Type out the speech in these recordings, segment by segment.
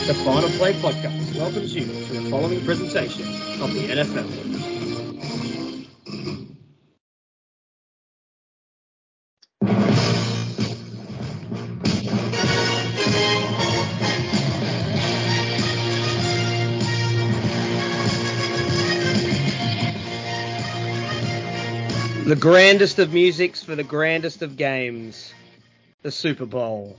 The Final Play Podcast welcomes you to the following presentation of the NFL. The grandest of musics for the grandest of games, the Super Bowl.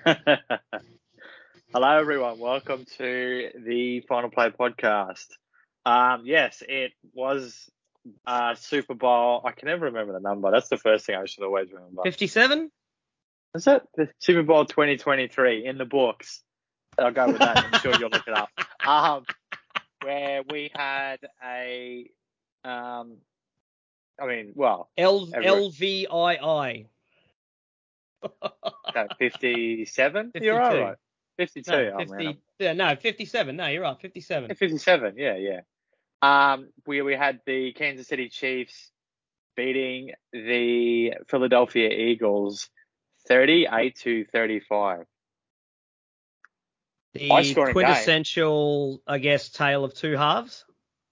Hello, everyone. Welcome to the Final Play Podcast. Yes, it was Super Bowl. I can never remember the number. That's the first thing I should always remember. 57? Is it? The Super Bowl 2023 in the books. I'll go with that. I'm sure you'll look it up. Where we had a, LVII. 57? 52. You're all right. 52. No, 50, no, 57. No, you're right. 57. 57. Yeah. We had the Kansas City Chiefs beating the Philadelphia Eagles 38-35. The quintessential, I guess, tale of two halves.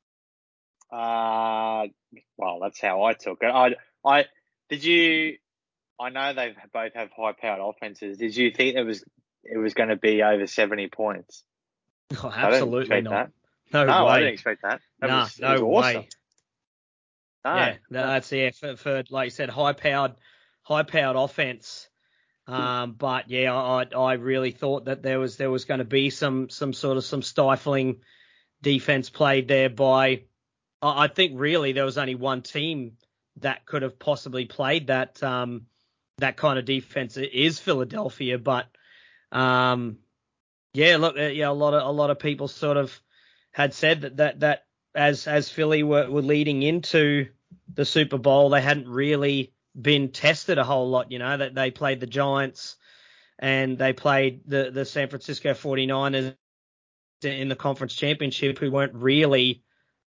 Well, that's how I took it. I know they both have high-powered offenses. Did you think it was going to be over 70 points? Oh, absolutely not. No way. I didn't expect that. No awesome. way. No. Yeah, that's for like you said, high-powered offense. But yeah, I really thought that there was going to be some stifling defense played there by. I think really there was only one team that could have possibly played that kind of defense. It is Philadelphia, but a lot of people sort of had said that as Philly were leading into the Super Bowl, they hadn't really been tested a whole lot. You know, that they played the Giants and they played the San Francisco 49ers in the conference championship, who weren't really,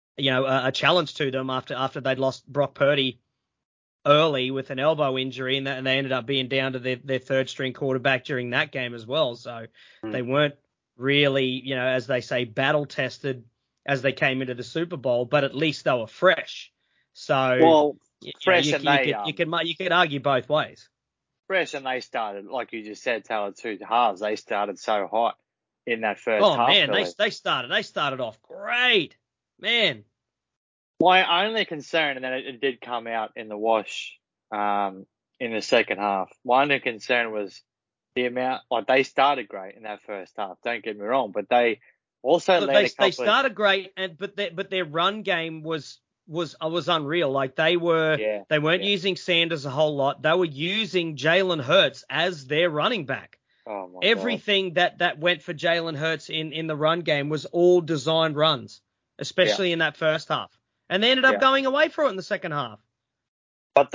a challenge to them after they'd lost Brock Purdy early with an elbow injury, and they ended up being down to their third string quarterback during that game as well. So they weren't really, as they say, battle tested as they came into the Super Bowl, but at least they were fresh. So fresh, you could argue both ways. Fresh, and they started, like you just said, Taylor, two halves. They started so hot in that first half. Oh man, they started off great, man. My only concern, and then it did come out in the wash in the second half. My only concern was the amount. Like, they started great in that first half. Don't get me wrong, but they also they started great, but their run game was unreal. Like they weren't using Sanders a whole lot. They were using Jalen Hurts as their running back. Oh my Everything God. that went for Jalen Hurts in the run game was all designed runs, especially in that first half. And they ended up going away for it in the second half. But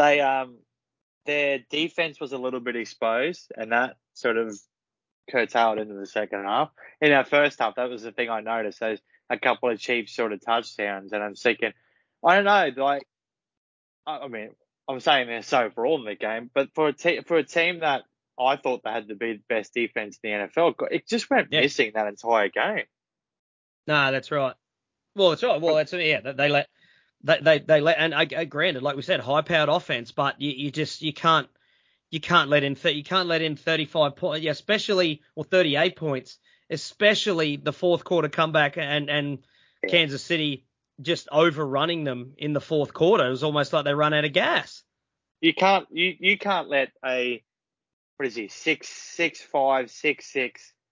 their defense was a little bit exposed, and that sort of curtailed into the second half. In our first half, that was the thing I noticed. There's a couple of Chiefs sort of touchdowns, and I'm thinking, I don't know, like, I mean, I'm saying this overall in the game, but for a team that I thought they had to be the best defense in the NFL, it just went missing that entire game. No, that's right. Well, that's right. Well, they let, and I granted, like we said, high-powered offense, but you can't let in 35 points, especially 38 points, especially the fourth quarter comeback and Kansas City just overrunning them in the fourth quarter. It was almost like they run out of gas. You can't let a, what is he, 6'5", 6'6",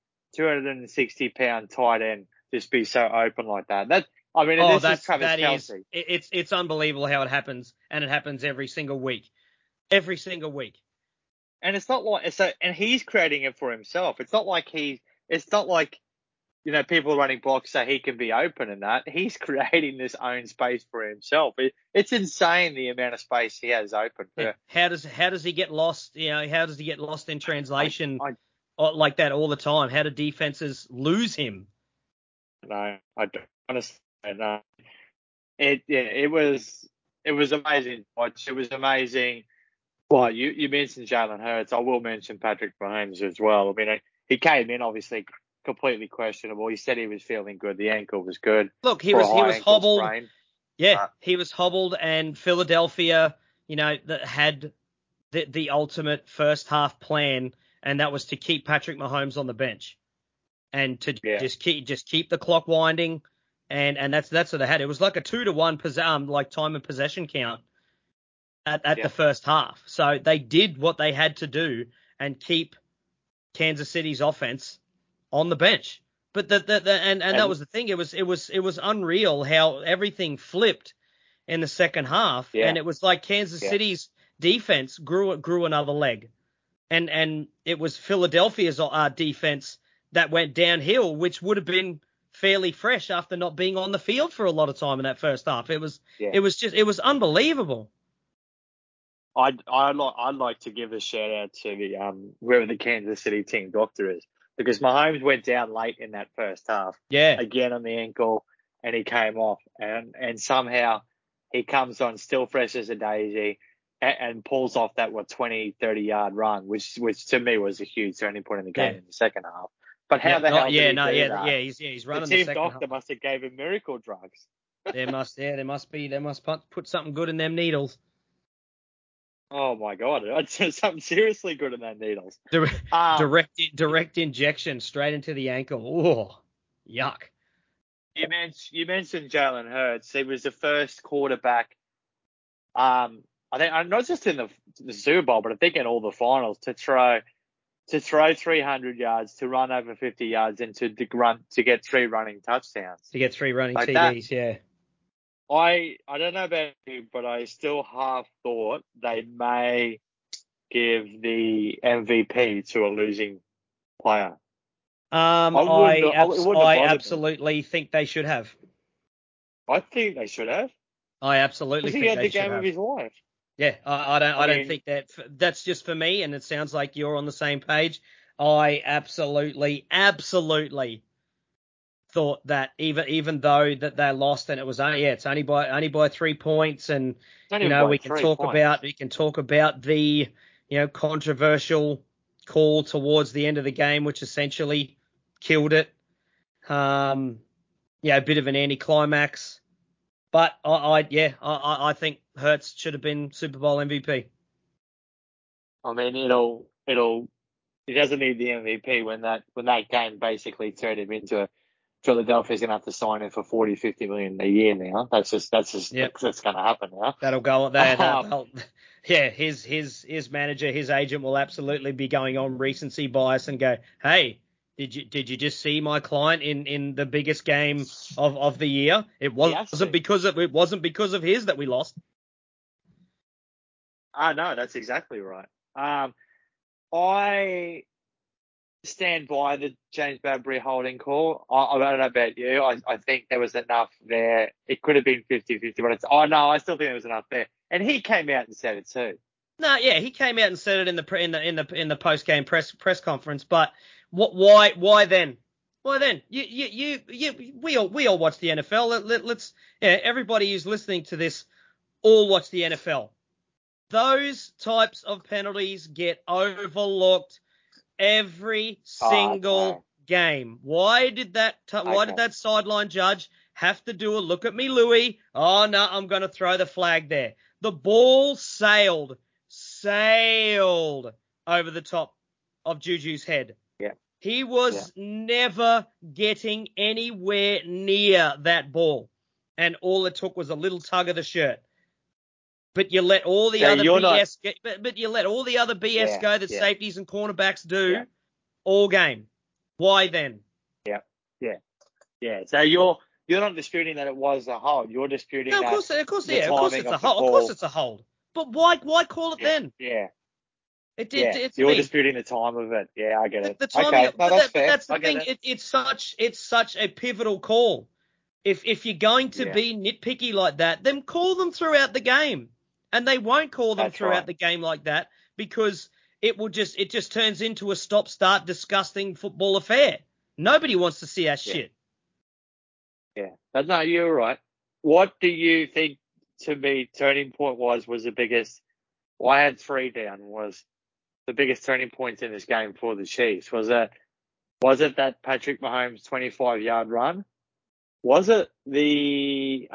260-pound tight end just be so open like that. This is Travis Kelce. It's unbelievable how it happens, and it happens every single week. Every single week. And it's not like and he's creating it for himself. It's not like people running blocks so he can be open and that. He's creating this own space for himself. It's insane the amount of space he has open. Yeah. How does he get lost? How does he get lost in translation like that all the time? How do defenses lose him? No, I don't understand. No. It was amazing to watch. It was amazing. Well, you mentioned Jalen Hurts. I will mention Patrick Mahomes as well. I mean, he came in obviously completely questionable. He said he was feeling good. The ankle was good. Look, he For a was high ankle hobbled. sprain. Yeah, he was hobbled, and Philadelphia, that had the ultimate first half plan, and that was to keep Patrick Mahomes on the bench and to just keep the clock winding, and that's what they had. It was like a 2-to-1 like time of possession count at the first half. So they did what they had to do and keep Kansas City's offense on the bench. But that was the thing. It was unreal how everything flipped in the second half, and it was like Kansas City's defense grew another leg, and it was Philadelphia's defense that went downhill, which would have been fairly fresh after not being on the field for a lot of time in that first half. It was unbelievable. I'd like to give a shout out to the whoever the Kansas City team doctor is, because Mahomes went down late in that first half. Yeah. Again on the ankle, and he came off, and somehow he comes on still fresh as a daisy and pulls off that 20, 30-yard run, which to me was a huge turning point in the game in the second half. But how the hell did he do that? He's running the team second doctor half. Must have gave him miracle drugs. They must put something good in them needles. Oh my God! I'd say something seriously good in that needles. Direct injection straight into the ankle. Oh, yuck! You mentioned Jalen Hurts. He was the first quarterback. I think not just in the Super Bowl, but I think in all the finals to throw 300 yards, to run over 50 yards, and to get 3 running touchdowns. To get 3 running TDs, yeah. I don't know about you, but I still half thought they may give the MVP to a losing player. I absolutely think they should have. I think they should have. I absolutely think they should have. He had the game of his life. Yeah, I don't think that's just for me, and it sounds like you're on the same page. I absolutely thought that even though that they lost, and it was only by 3 points, and we can talk about the controversial call towards the end of the game, which essentially killed it. A bit of an anticlimax, but I think Hurts should have been Super Bowl MVP. I mean, he doesn't need the MVP when that game basically turned him into Philadelphia's going to have to sign him for $40-50 million a year now. That's going to happen now. That'll go there. His manager, his agent will absolutely be going on recency bias and go, hey, did you just see my client in the biggest game of the year? It wasn't because of his that we lost. No, that's exactly right. I stand by the James Bradbury holding call. I don't know about you. I think there was enough there. It could have been 50-50, but I still think there was enough there. And he came out and said it too. No, yeah, he came out and said it in the post game press conference. But why then? Why then? We all watch the NFL. Everybody who's listening to this all watch the NFL. Those types of penalties get overlooked every single game. Why did that sideline judge have to do a look at me, Louis? Oh no, I'm going to throw the flag there. The ball sailed over the top of Juju's head. Yeah. He was never getting anywhere near that ball, and all it took was a little tug of the shirt. But you let all the other BS go that safeties and cornerbacks do all game. Why then? Yeah. So you're not disputing that it was a hold. You're disputing that. Of course it's a hold. Of course it's a hold. But why call it then? Yeah. You're disputing the time of it. Yeah, I get it. The timing. Okay. That's fair. That's the thing. It's such a pivotal call. If you're going to be nitpicky like that, then call them throughout the game. And they won't call them throughout the game like that because it just turns into a stop-start disgusting football affair. Nobody wants to see that shit. Yeah. But no, you're right. What do you think, to me, turning point was the biggest? I had 3 down. Was the biggest turning point in this game for the Chiefs? Was Was it that Patrick Mahomes 25-yard run? Was it the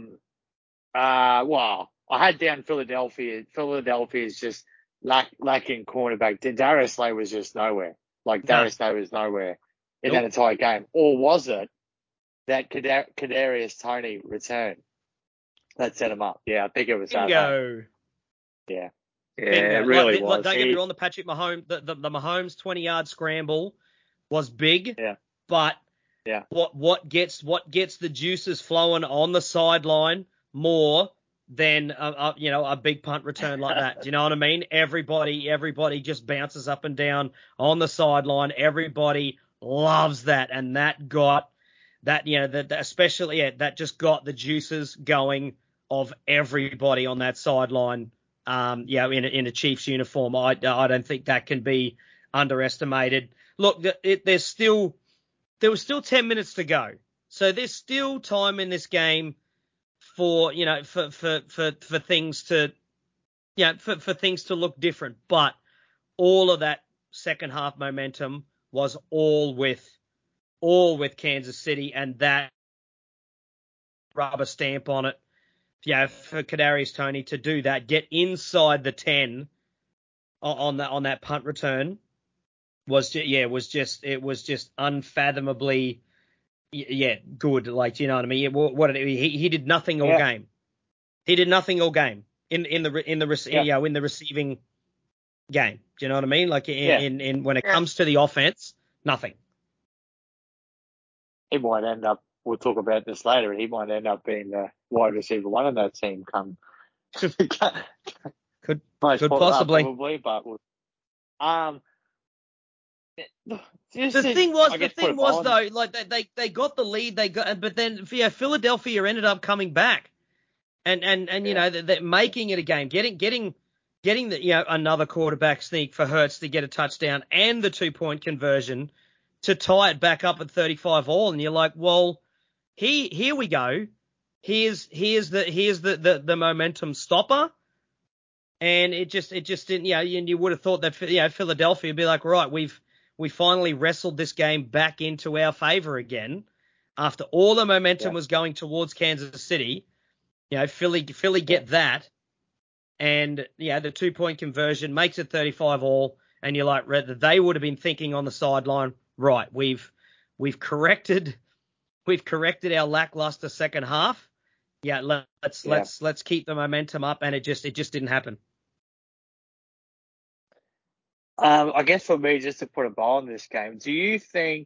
well, I had down Philadelphia. Philadelphia is just lacking cornerback. Darius Slay was just nowhere. Like Darius Slay was nowhere in that entire game. Or was it that Kadarius Toney return that set him up? Yeah, I think it was that. Bingo. Yeah. Yeah, it really was. Don't get me wrong, the Patrick Mahomes, the Mahomes 20-yard scramble was big. Yeah. But yeah, what gets the juices flowing on the sideline more than a big punt return like that? Do you know what I mean? Everybody just bounces up and down on the sideline. Everybody loves that, and that got that especially that just got the juices going of everybody on that sideline. In a Chiefs uniform, I don't think that can be underestimated. Look, there was still 10 minutes to go, so there's still time in this game for things to for things to look different. But all of that second half momentum was all with Kansas City, and that rubber stamp on it. For Kadarius Toney to do that, get inside the 10 on that punt return was just unfathomably good. Like, you know what I mean? He did nothing all game. He did nothing all game in the receiving game. Do you know what I mean? Like in when it comes to the offense, nothing. He might end up. We'll talk about this later. He might end up being the wide receiver one of that team. Could possibly. Probably, but the thing was though, like they got the lead, but then Philadelphia ended up coming back, and they're making it a game, getting the another quarterback sneak for Hurts to get a touchdown and the 2-point conversion to tie it back up at 35-all, and you're like, well, here we go. Here's the momentum stopper, and it just didn't. And you would have thought that Philadelphia would be like, right, we finally wrestled this game back into our favor again after all the momentum was going towards Kansas City. Philly get that, and the 2-point conversion makes it 35-all, and you're like, they would have been thinking on the sideline, right, we've corrected our lackluster second half. Let's keep the momentum up, and it just didn't happen. I guess for me, just to put a bow on this game, do you think?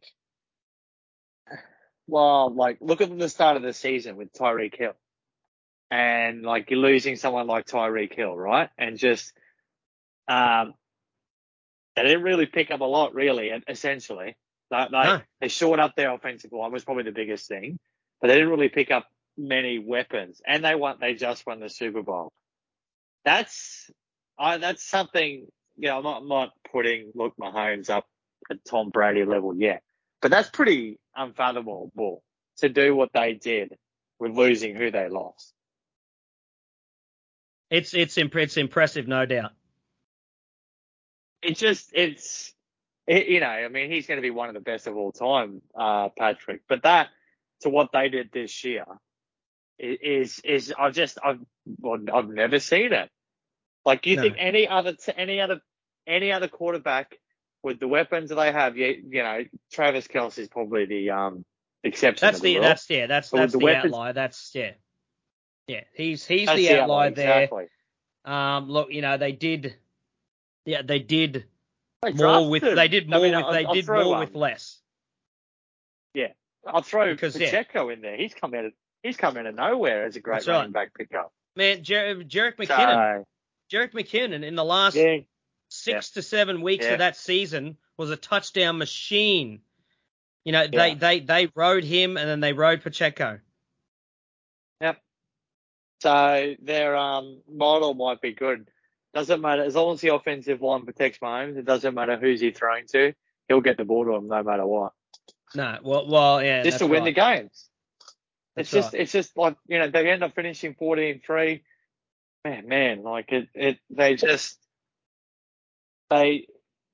Well, like look at the start of the season with Tyreek Hill, and like you're losing someone like Tyreek Hill, right? And just they didn't really pick up a lot, really. Essentially, they shored up their offensive line was probably the biggest thing, but they didn't really pick up many weapons, and they just won the Super Bowl. That's something. I'm not putting Mahomes up at Tom Brady level yet, but that's pretty unfathomable to do what they did with losing who they lost. It's impressive, no doubt. I mean, he's going to be one of the best of all time, Patrick. But that to what they did this year is I've never seen it. Like, you think any other quarterback with the weapons that they have, Travis Kelce is probably the exception. That's the outlier. He's the outlier there. Exactly. Look, they did more with less. Yeah, I'll throw Pacheco in there. He's come out of nowhere as a great running back pickup. Man, Jerick McKinnon. Jerick McKinnon in the last 6 to 7 weeks of that season was a touchdown machine. They rode him, and then they rode Pacheco. Yep. So their model might be good. Doesn't matter as long as the offensive line protects Mahomes. It doesn't matter who's he throwing to. He'll get the ball to him no matter what. No, well, yeah, just to win the games. It's just like they end up finishing 14-3. Man, like they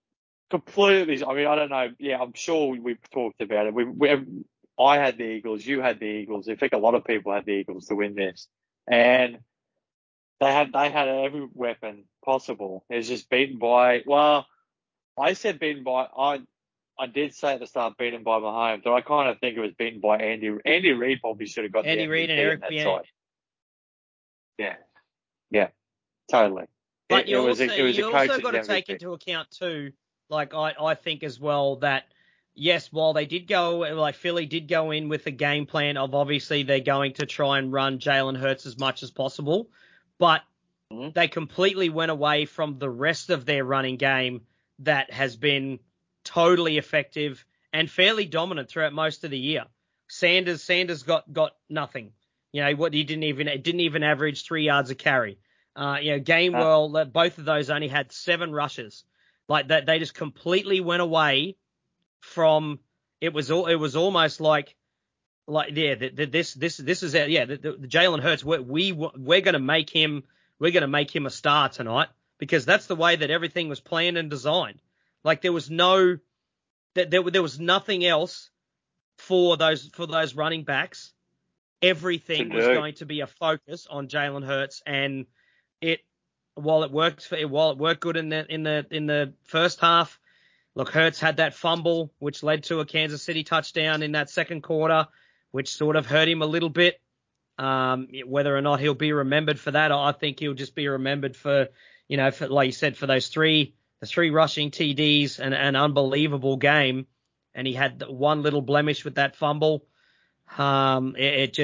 completely. I mean, I don't know. Yeah, I'm sure we've talked about it. I had the Eagles. You had the Eagles. I think a lot of people had the Eagles to win this, and they had every weapon possible. It was just beaten by. Well, I said beaten by. I did say at the start beaten by Mahomes, but I kind of think it was beaten by Andy. Andy Reid probably should have got Andy the Reid MVP and Eric on that Bieniemy. side. Yeah, yeah, totally. But It was you a also coach's got to take MVP. into account too, like I think as well that yes, while they did go, like Philly did go in with a game plan of obviously they're going to try and run Jalen Hurts as much as possible, but they completely went away from the rest of their running game that has been totally effective and fairly dominant throughout most of the year. Sanders got nothing. You know what? He didn't even average 3 yards a carry. Gainwell, both of those only had 7 rushes. Like that, they just completely went away from. It was almost like this is the Jalen Hurts. We're going to make him a star tonight because that's the way that everything was planned and designed. Like there was there was nothing else for those running backs. Everything was going to be a focus on Jalen Hurts, and while it worked good in the first half. Look, Hurts had that fumble, which led to a Kansas City touchdown in that second quarter, which sort of hurt him a little bit. Whether or not he'll be remembered for that, I think he'll just be remembered for like you said, for the three rushing TDs and an unbelievable game. And he had one little blemish with that fumble. I'll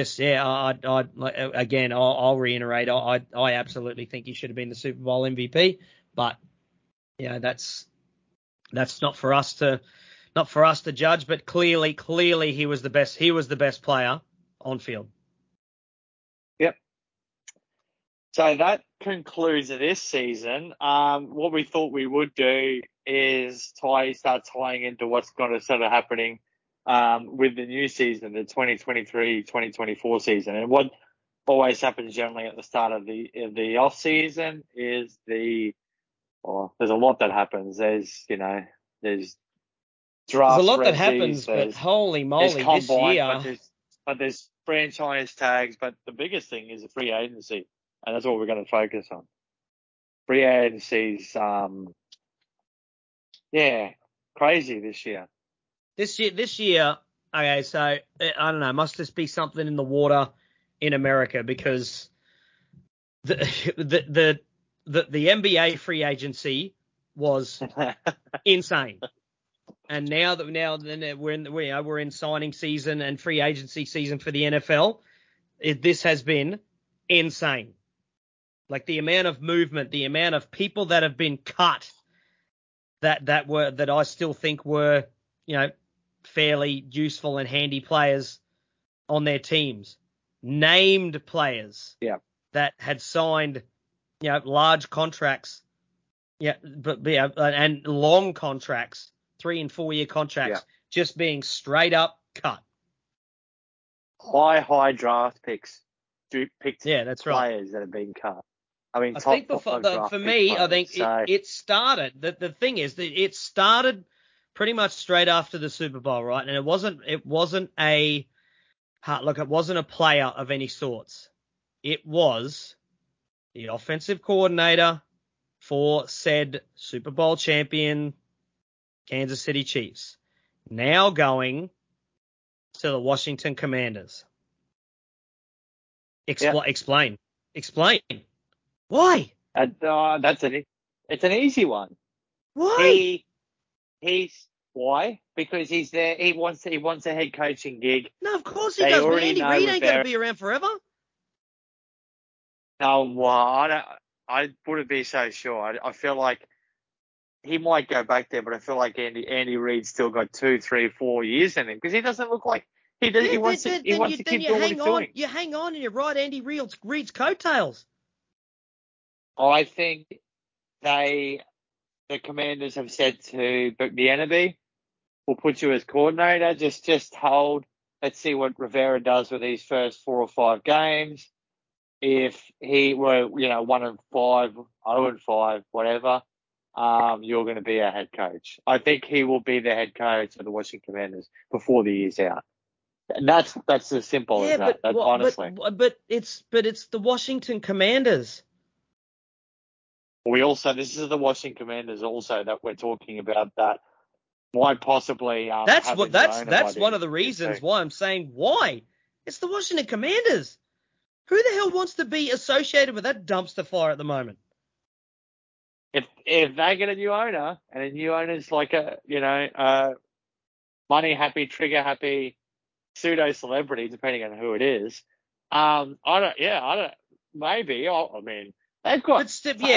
reiterate, I absolutely think he should have been the Super Bowl MVP, but that's not for us to judge, but clearly he was the best player on field. Yep. So that concludes this season. What we thought we would do is start tying into what's going to start happening with the new season, the 2023-2024 season. And what always happens generally at the start of the off season is there's a lot that happens. There's draft. There's a lot that happens, but holy moly, this year. But there's franchise tags. But the biggest thing is the free agency, and that's what we're going to focus on. Free agency's, crazy this year. This year, okay, so I don't know, must just be something in the water in America because the NBA free agency was insane, and now we're in signing season and free agency season for the NFL. This has been insane. Like the amount of movement, the amount of people that have been cut that I still think were fairly useful and handy players on their teams, named players that had signed large contracts, and long contracts, 3 and 4 year contracts, just being straight up cut. High draft picks. That's players right. that have been cut. I mean, for me, players, I think it started. The thing is that it started pretty much straight after the Super Bowl, right? And it wasn't a player of any sorts. It was the offensive coordinator for said Super Bowl champion Kansas City Chiefs, now going to the Washington Commanders. Explain. Why? It's an easy one. Why? Why? Because he's there. He wants a head coaching gig. No, of course he does. But Andy Reid ain't going to be around forever. No, well, I wouldn't be so sure. I feel like he might go back there, but I feel like Andy Reid's still got 2, 3, 4 years in him because he doesn't look like he does. He wants to keep doing what he's doing. You hang on and you ride Andy Reid's coattails. I think the Commanders have said to Bieniemy, we'll put you as coordinator. Just hold. Let's see what Rivera does with these first 4 or 5 games. If he were, 1-5, 0-5, whatever, you're going to be our head coach. I think he will be the head coach of the Washington Commanders before the year's out. And that's as simple as that. That's honestly. But it's the Washington Commanders. This is the Washington Commanders also that we're talking about that might possibly that's one of the reasons why I'm saying why. It's the Washington Commanders. Who the hell wants to be associated with that dumpster fire at the moment? If they get a new owner, and a new owner's like money happy, trigger happy, pseudo celebrity, depending on who it is. Maybe. I mean, they've got.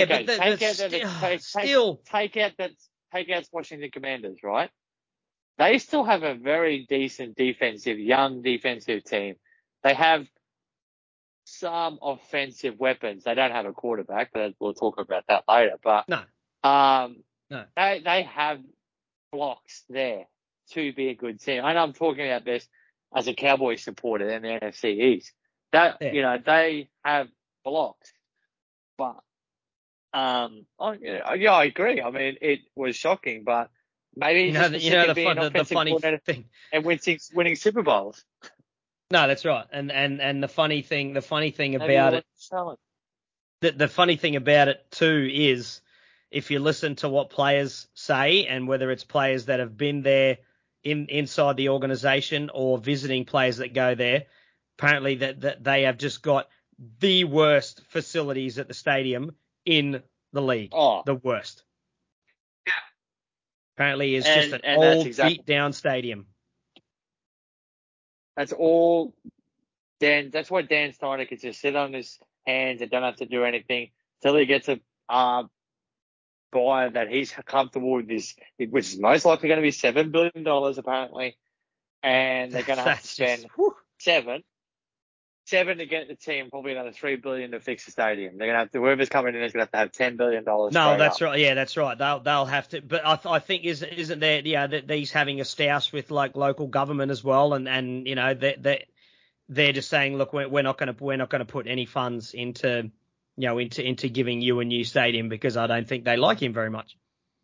Take out Washington Commanders, right? They still have a very decent young defensive team. They have some offensive weapons. They don't have a quarterback, but we'll talk about that later. But no. They have blocks there to be a good team. And I'm talking about this as a Cowboys supporter in the NFC East. They have blocks. But I agree. I mean, it was shocking, but maybe the funny thing and winning Super Bowls. No, that's right. And the funny thing about it, the funny thing about it too is if you listen to what players say, and whether it's players that have been there inside the organization or visiting players that go there, apparently that they have just got the worst facilities at the stadium in the league. Oh, the worst. Yeah. Apparently, it's just an old, beat down stadium. That's all. That's why Dan Snyder can just sit on his hands and don't have to do anything till he gets a buyer that he's comfortable with this, which is most likely going to be $7 billion apparently, and they're going to have to spend seven to get the team, probably another $3 billion to fix the stadium. They're going to have to, whoever's coming in is going to have $10 billion. No, that's right. Yeah, that's right. They'll have to. But I think isn't there? Yeah, that these having a stoush with like local government as well, and they're just saying, look, we're not going to put any funds into giving you a new stadium because I don't think they like him very much.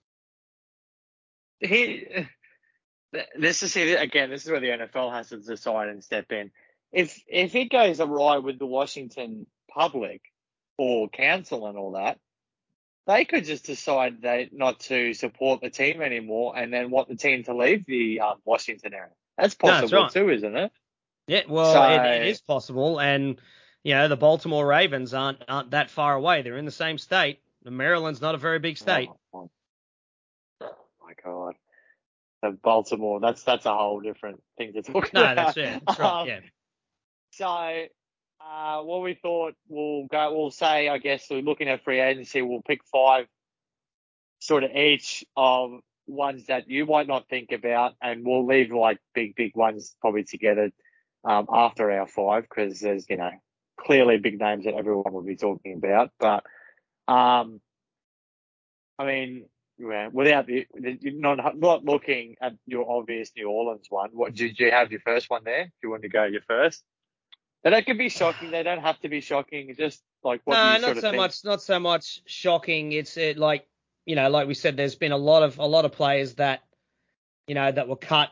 This is where the NFL has to decide and step in. If it goes awry with the Washington public or council and all that, they could just decide not to support the team anymore and then want the team to leave the Washington area. That's possible too, isn't it? Yeah, well, it is possible, and the Baltimore Ravens aren't that far away. They're in the same state. Maryland's not a very big state. Oh my God. Baltimore, that's a whole different thing to talk about. No, that's right, yeah. So, what we thought we'll say, I guess, we're looking at free agency, we'll pick 5 sort of each of ones that you might not think about, and we'll leave like big ones probably together after our 5, because there's, clearly big names that everyone will be talking about. But, I mean, without not looking at your obvious New Orleans one, what did you have your first one there? Do you want to go your first? That could be shocking. They don't have to be shocking. Just like what you sort of think. Not so much shocking. It's like we said, there's been a lot of players that that were cut.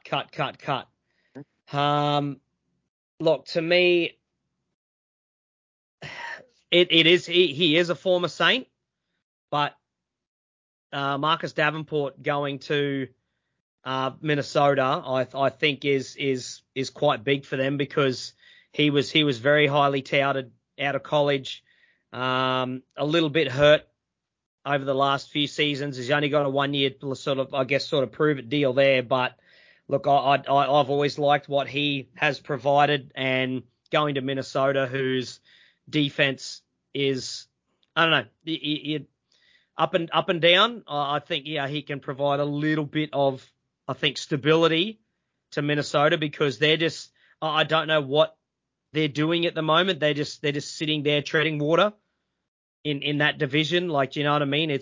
Look, to me, it is he is a former Saint, but Marcus Davenport going to Minnesota, I think is quite big for them, because he was very highly touted out of college, a little bit hurt over the last few seasons. He's only got a 1 year sort of prove it deal there. But look, I've always liked what he has provided, and going to Minnesota, whose defense is, I don't know, up and down. I think he can provide a little bit of, I think, stability to Minnesota, because they're just, I don't know what they're doing at the moment. They're just sitting there treading water in that division. Like, you know what I mean?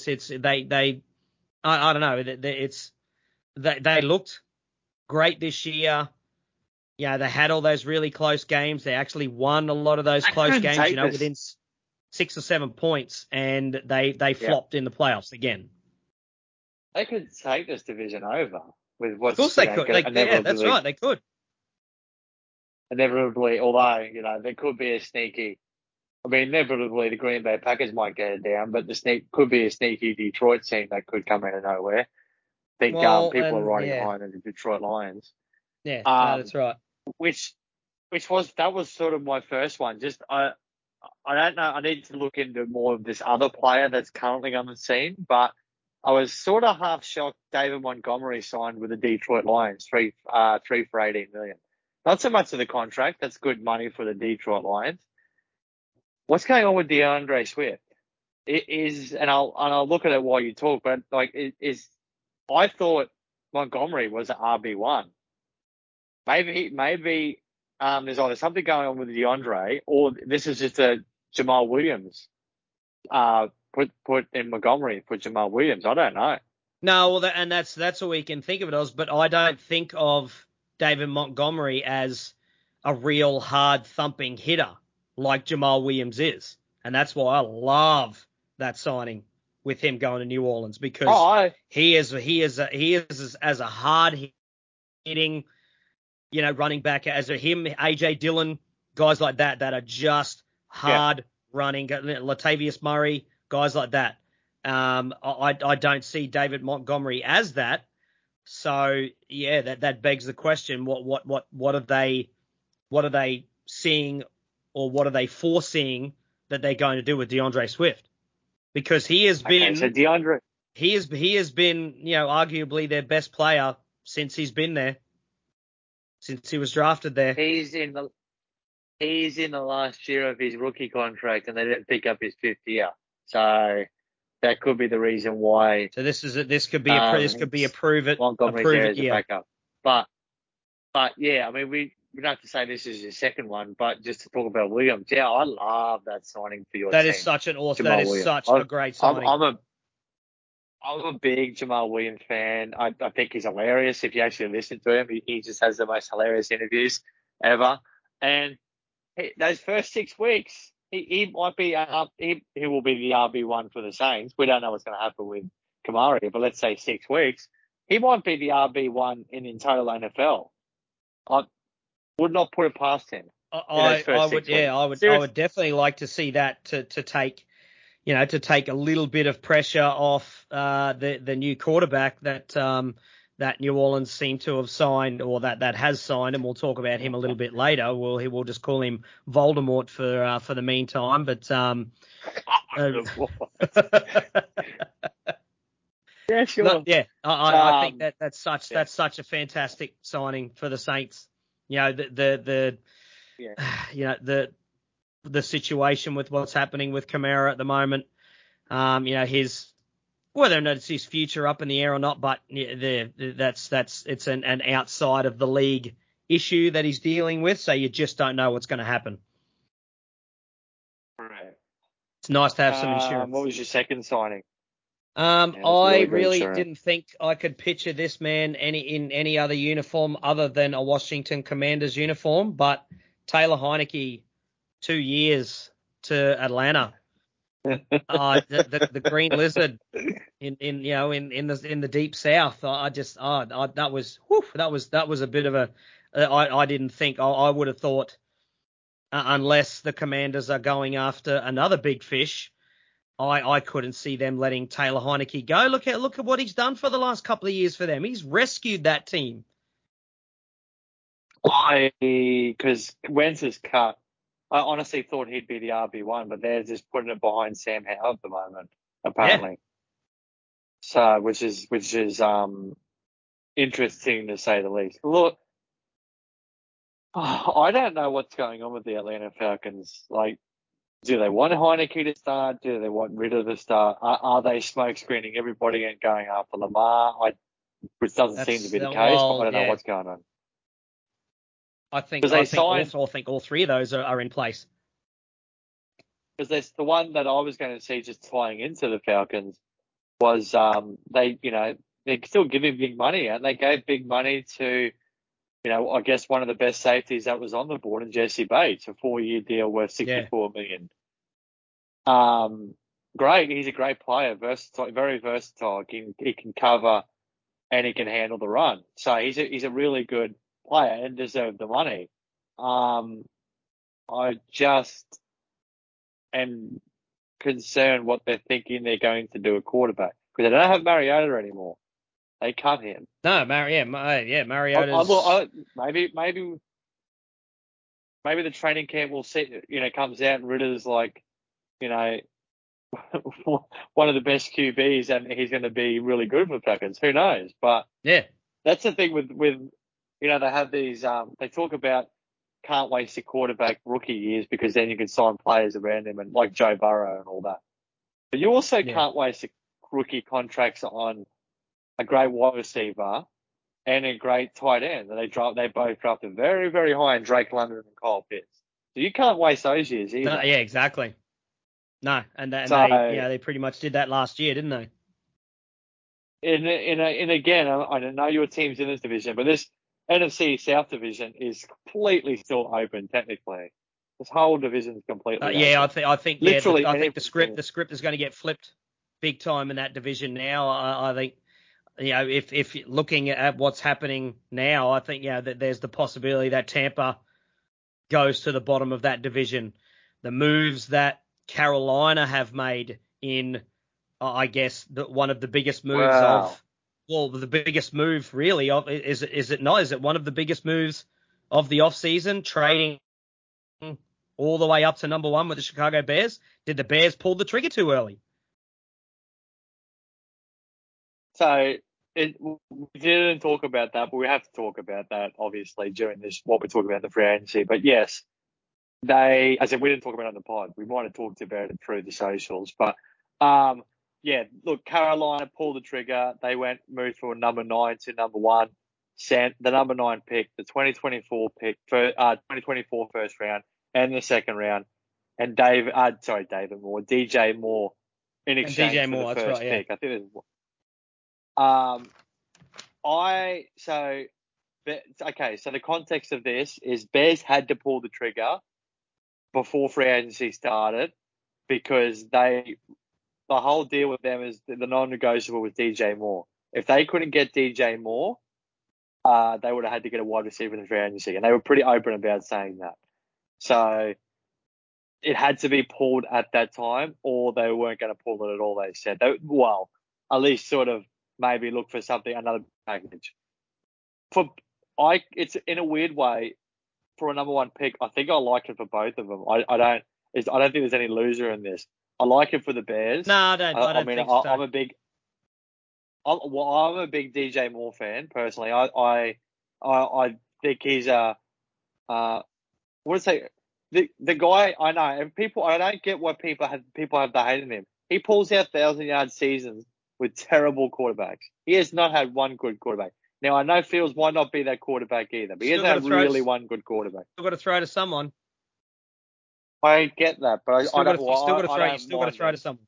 I don't know. They looked great this year. Yeah, they had all those really close games. They actually won a lot of those close games, within 6 or 7 points, and they flopped in the playoffs again. they could take this division over with Of what's course they could. Yeah, that's right. They could. Inevitably, although there could be a sneaky. I mean, inevitably the Green Bay Packers might get it down, but could be a sneaky Detroit team that could come out of nowhere. I think people are riding high on the Detroit Lions. Yeah, no, that's right. Which was sort of my first one. Just I don't know. I need to look into more of this other player that's currently on the scene, but I was sort of half shocked David Montgomery signed with the Detroit Lions, three for $18 million. Not so much of the contract. That's good money for the Detroit Lions. What's going on with DeAndre Swift? It is, and I'll look at it while you talk, but I thought Montgomery was an RB1. Maybe there's either something going on with DeAndre, or this is just a Jamal Williams. Put in Montgomery for Jamal Williams. I don't know. No, well, and that's all we can think of it as. But I don't think of David Montgomery as a real hard thumping hitter like Jamal Williams is, and that's why I love that signing with him going to New Orleans, because he is as a hard hitting, running back as him, AJ Dillon, guys like that are just hard running. Latavius Murray, guys like that. I don't see David Montgomery as that. So yeah, that begs the question: what are they seeing, or what are they foreseeing that they're going to do with DeAndre Swift? Because he has been, he has been, arguably their best player since he's been there, since he was drafted there. He's in the last year of his rookie contract, and they didn't pick up his fifth year. So that could be the reason why. So this could be a prove it year. Backup. But yeah, I mean we don't have to say this is your second one, but just to talk about Williams, yeah, I love that signing for your team. That is such a great signing. I'm a big Jamal Williams fan. I think he's hilarious. If you actually listen to him, he just has the most hilarious interviews ever. And those first 6 weeks, he might be he will be the RB1 for the Saints. We don't know what's going to happen with Kamara, but let's say 6 weeks, he might be the RB1 in the total NFL. I would not put it past him. I would definitely like to see that to take a little bit of pressure off the new quarterback that New Orleans seem to have signed, or that has signed, and we'll talk about him a little bit later. We'll just call him Voldemort for the meantime. But yeah, sure. I think that's such a fantastic signing for the Saints. The situation with what's happening with Kamara at the moment. His, whether or not it's his future up in the air or not, but it's an outside of the league issue that he's dealing with. So you just don't know what's going to happen. Right. It's nice to have some insurance. What was your second signing? I really didn't think I could picture this man in any other uniform other than a Washington Commanders uniform, but Taylor Heineke, 2 years to Atlanta. The Green Lizard in the deep south. That was a bit of a. I didn't think. I would have thought, unless the Commanders are going after another big fish, I couldn't see them letting Taylor Heineke go. Look at what he's done for the last couple of years for them. He's rescued that team. Because Wentz is cut. I honestly thought he'd be the RB1, but they're just putting it behind Sam Howell at the moment, apparently. Yeah. So, which is interesting to say the least. Look, I don't know what's going on with the Atlanta Falcons. Like, do they want Heineke to start? Do they want rid of the start? Are they smoke screening everybody and going after Lamar? Which doesn't seem to be the case, but I don't know what's going on. I think all three of those are in place. Because that's the one that I was going to see just tying into the Falcons was they're still giving big money, and they gave big money to, I guess one of the best safeties that was on the board, and Jesse Bates, a 4-year deal worth $64 million. great. He's a great player, versatile, very versatile. He can cover and he can handle the run. So he's a really good player and deserved the money. I just am concerned what they're thinking they're going to do at quarterback because they don't have Mariota anymore. They cut him. No, Mariota's. Maybe the training camp will see, comes out and Ritter's like, you know, one of the best QBs and he's going to be really good for the Packers. Who knows? But Yeah. that's the thing with they have these, they talk about can't waste your quarterback rookie years because then you can sign players around him and like Joe Burrow and all that. But you also can't waste rookie contracts on a great wide receiver and a great tight end. They both drafted very, very high in Drake London and Kyle Pitts. So you can't waste those years either. No, yeah, exactly. No, they pretty much did that last year, didn't they? And again, I don't know your team's in this division, but this NFC South division is completely still open technically. This whole division is completely open. I think literally. I think the script is going to get flipped big time in that division now. I think if looking at what's happening now, I think that there's the possibility that Tampa goes to the bottom of that division. The moves that Carolina have made in, I guess, one of the biggest moves the biggest move really is it not? Is it one of the biggest moves of the offseason, trading all the way up to number one with the Chicago Bears? Did the Bears pull the trigger too early? So we didn't talk about that, but we have to talk about that obviously during what we're talking about the free agency. But yes, we didn't talk about it on the pod. We might have talked about it through the socials, but look, Carolina pulled the trigger. They moved from number 9 to number 1, sent the number 9 pick, the 2024 pick for 2024 first round and the second round, and DJ Moore in exchange for the first pick. I think it was. So the context of this is Bears had to pull the trigger before free agency started because the whole deal with them is the non-negotiable was DJ Moore. If they couldn't get DJ Moore, they would have had to get a wide receiver in the free agency, and they were pretty open about saying that. So it had to be pulled at that time, or they weren't going to pull it at all. They said, at least sort of maybe look for another package. It's in a weird way for a number 1 pick. I think I like it for both of them. I don't think there's any loser in this. I like it for the Bears. No, I don't think so. I'm a big DJ Moore fan personally. I think he's the guy. I know, and I don't get why people have the hate in him. He pulls out 1,000-yard seasons with terrible quarterbacks. He has not had one good quarterback. Now, I know Fields might not be that quarterback either, but he hasn't had really one good quarterback. Still got to throw to someone. I get that, but I don't. Still got to throw to someone.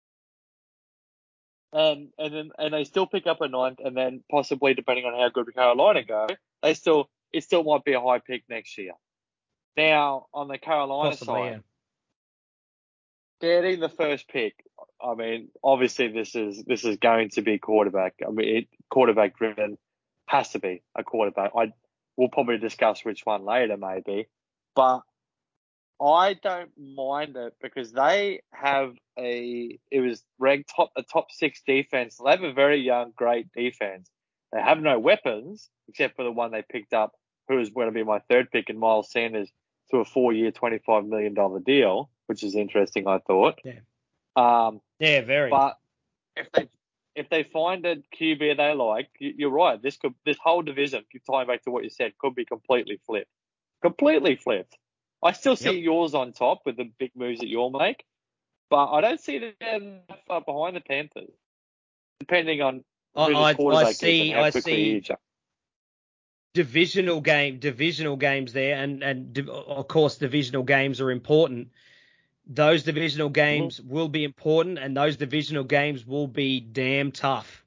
And they still pick up a 9th, and then possibly, depending on how good Carolina go, it still might be a high pick next year. Now, on the Carolina side, getting the first pick, I mean, obviously this is going to be quarterback. I mean, quarterback driven, has to be a quarterback. We'll probably discuss which one later, maybe, but I don't mind it because they have it was ranked a top 6 defense. They have a very young, great defense. They have no weapons except for the one they picked up, who is going to be my 3rd pick, in Miles Sanders, to a 4-year, $25 million deal, which is interesting, I thought. Yeah. Very. But if they find a QB they like, you're right. This whole division, tying back to what you said, could be completely flipped. Completely flipped. I still see yours on top with the big moves that you'll make, but I don't see them far behind the Panthers, depending on who the quarterback is and how quickly he is. Divisional games there, and of course divisional games are important. Those divisional games will be important, and those divisional games will be damn tough.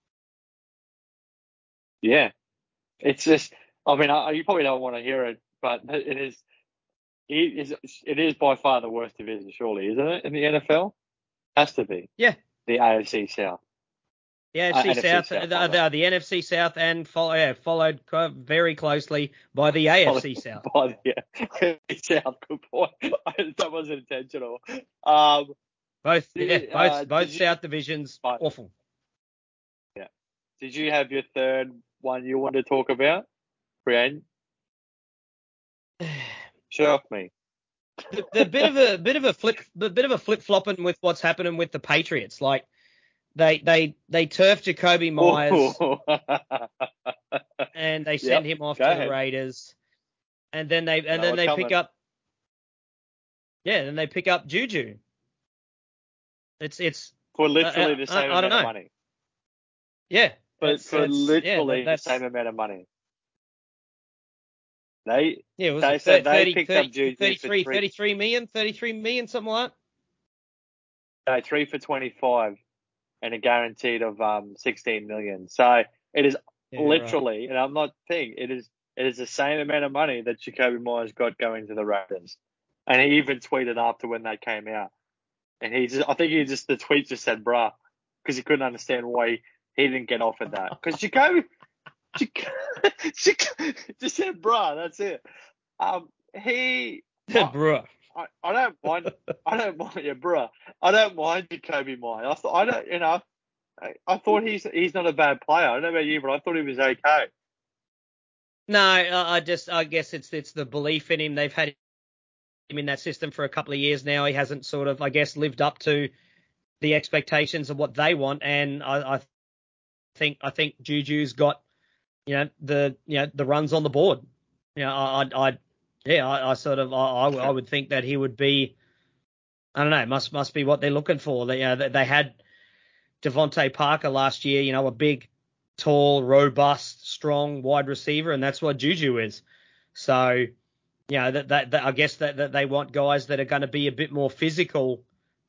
Yeah, it's just. I mean, you probably don't want to hear it, but it is. It is by far the worst division, surely, isn't it, in the NFL? Has to be. Yeah. The AFC South. The AFC NFC South, South, the NFC South, and followed very closely by the AFC South. By the AFC South, good point. That wasn't intentional. Both Did South divisions, awful. Yeah. Did you have your third one you want to talk about, Brian? Shock me. The bit of a flip flopping with what's happening with the Patriots. Like they turf Jacoby Myers and they send him off to the Raiders, and then they pick up Juju. It's for literally the same amount of money. Yeah, but for literally the same amount of money. They said they picked up Juju 33 million, something like that. No, 3 for 25 and a guaranteed of 16 million. So it is literally, and I'm not saying it is the same amount of money that Jacoby Myers got going to the Raiders. And he even tweeted after when that came out. And the tweet just said, bruh, because he couldn't understand why he didn't get offered that. Because Jacoby just said, bruh, that's it. Bruh. I don't mind, yeah, bruh. I don't mind Jacoby Myers. I thought he's not a bad player. I don't know about you, but I thought he was okay. No, I guess it's the belief in him. They've had him in that system for a couple of years now. He hasn't sort of, I guess, lived up to the expectations of what they want. And I think Juju's got, the runs on the board. I would think that he would be, I don't know, must be what they're looking for. They had Devontae Parker last year, a big, tall, robust, strong wide receiver, and that's what Juju is. So, that I guess that they want guys that are going to be a bit more physical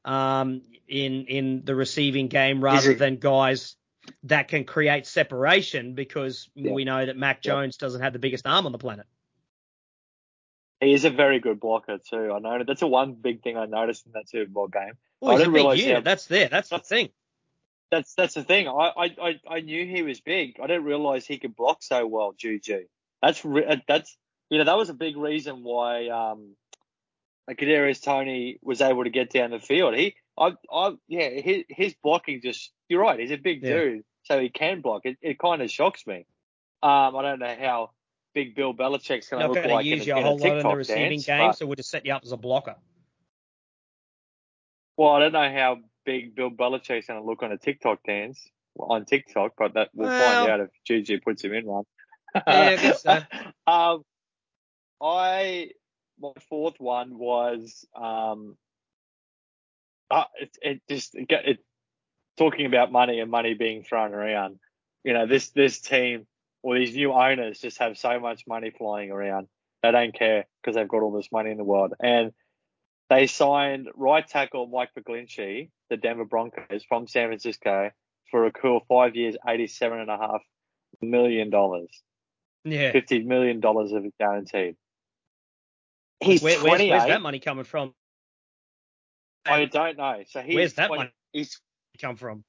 in the receiving game rather than guys that can create separation, because we know that Mac Jones doesn't have the biggest arm on the planet. He is a very good blocker too. I know that's the one big thing I noticed in that Super Bowl game. Well, he's a big unit. That's the thing. That's the thing. I knew he was big. I didn't realize he could block so well, Juju. That was a big reason why Kadarius Toney was able to get down the field. His blocking you're right. He's a big dude, so he can block. It kind of shocks me. I don't know how big Bill Belichick's going to look like use you a whole lot in the receiving game, so we'll just set you up as a blocker. Well, I don't know how big Bill Belichick's going to look on a TikTok dance on TikTok, but that we'll find out if Juju puts him in one. Yeah, I guess so. My fourth one was talking about money and money being thrown around. This team or these new owners just have so much money flying around. They don't care because they've got all this money in the world. And they signed right tackle Mike McGlinchey, the Denver Broncos, from San Francisco for a cool 5 years, $87.5 million. Yeah. $50 million of it guaranteed. He's 28. Where's that money coming from? I don't know. So where's that money come from?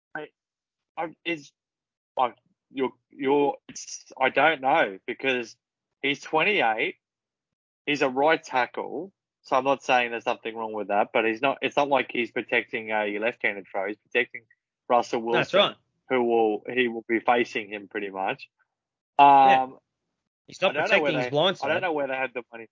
I don't know, because he's 28. He's a right tackle. So I'm not saying there's nothing wrong with that, but it's not like he's protecting a left-handed throw. He's protecting Russell Wilson. That's right. He will be facing him pretty much. He's not protecting his blind side. I don't know where they had the money.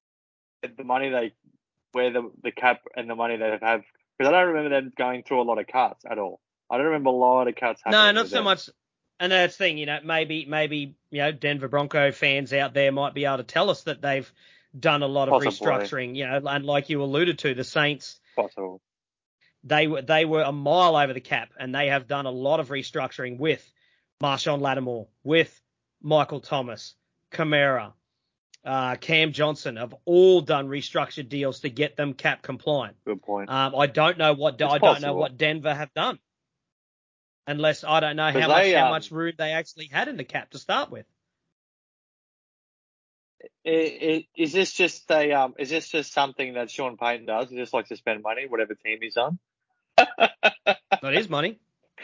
Where the cap and the money they have, because I don't remember them going through a lot of cuts at all. I don't remember a lot of cuts happening. No, not so much. And that's the thing, maybe Denver Bronco fans out there might be able to tell us that they've done a lot of restructuring, and like you alluded to, the Saints, possible. They were a mile over the cap, and they have done a lot of restructuring with Marshawn Lattimore, with Michael Thomas, Kamara, Cam Johnson, have all done restructured deals to get them cap compliant. Good point. I don't know what Denver have done, unless I don't know how much room they actually had in the cap to start with. Is this just something that Sean Payton does? He just likes to spend money, whatever team he's on? Not his money.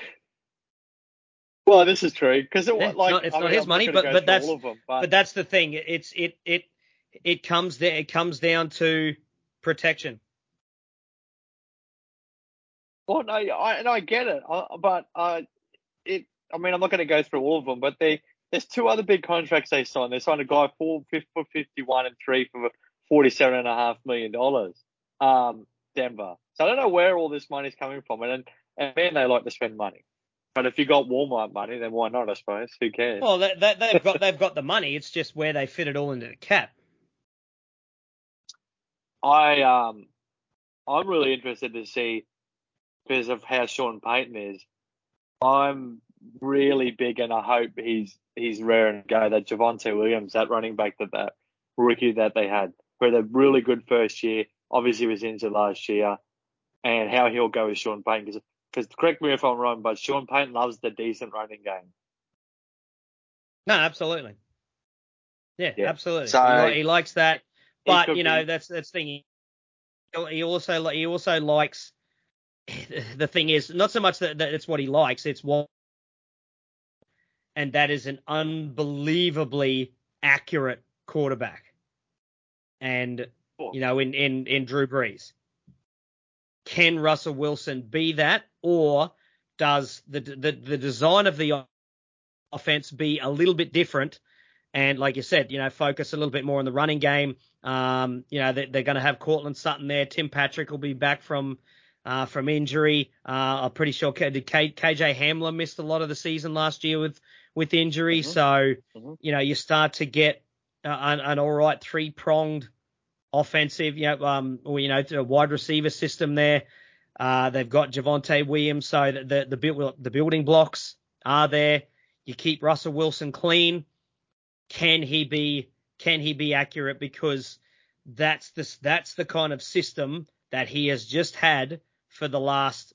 Well, this is true because Yeah, it's not his money, but that's all of them, but that's the thing. It comes down to protection. Well, no, I get it, but I mean, I'm not going to go through all of them, but there's two other big contracts they signed. They signed a guy for 51 and 3 for $47.5 million. Denver. So I don't know where all this money's coming from, and man, they like to spend money. But if you got Walmart money, then why not? I suppose. Who cares? Well, they've got the money. It's just where they fit it all into the cap. I'm really interested to see because of how Sean Payton is. I'm really big, and I hope he's raring to go. That Javonte Williams, that running back, that rookie that they had, who had a really good first year. Obviously, was injured last year, and how he'll go with Sean Payton. Because correct me if I'm wrong, but Sean Payton loves the decent running game. No, absolutely. Yeah, absolutely. So he likes that, but that's the thing. He also likes. The thing is, not so much that it's what he likes, it's what, and that is an unbelievably accurate quarterback. And in Drew Brees, can Russell Wilson be that, or does the design of the offense be a little bit different? And like you said, focus a little bit more on the running game. They're going to have Cortland Sutton there. Tim Patrick will be back from injury. I'm pretty sure KJ Hamler missed a lot of the season last year with injury. Mm-hmm. So, you start to get an all right 3-pronged offensive, a wide receiver system there. They've got Javonte Williams, so the building blocks are there. You keep Russell Wilson clean. Can he be accurate? Because that's the kind of system that he has just had for the last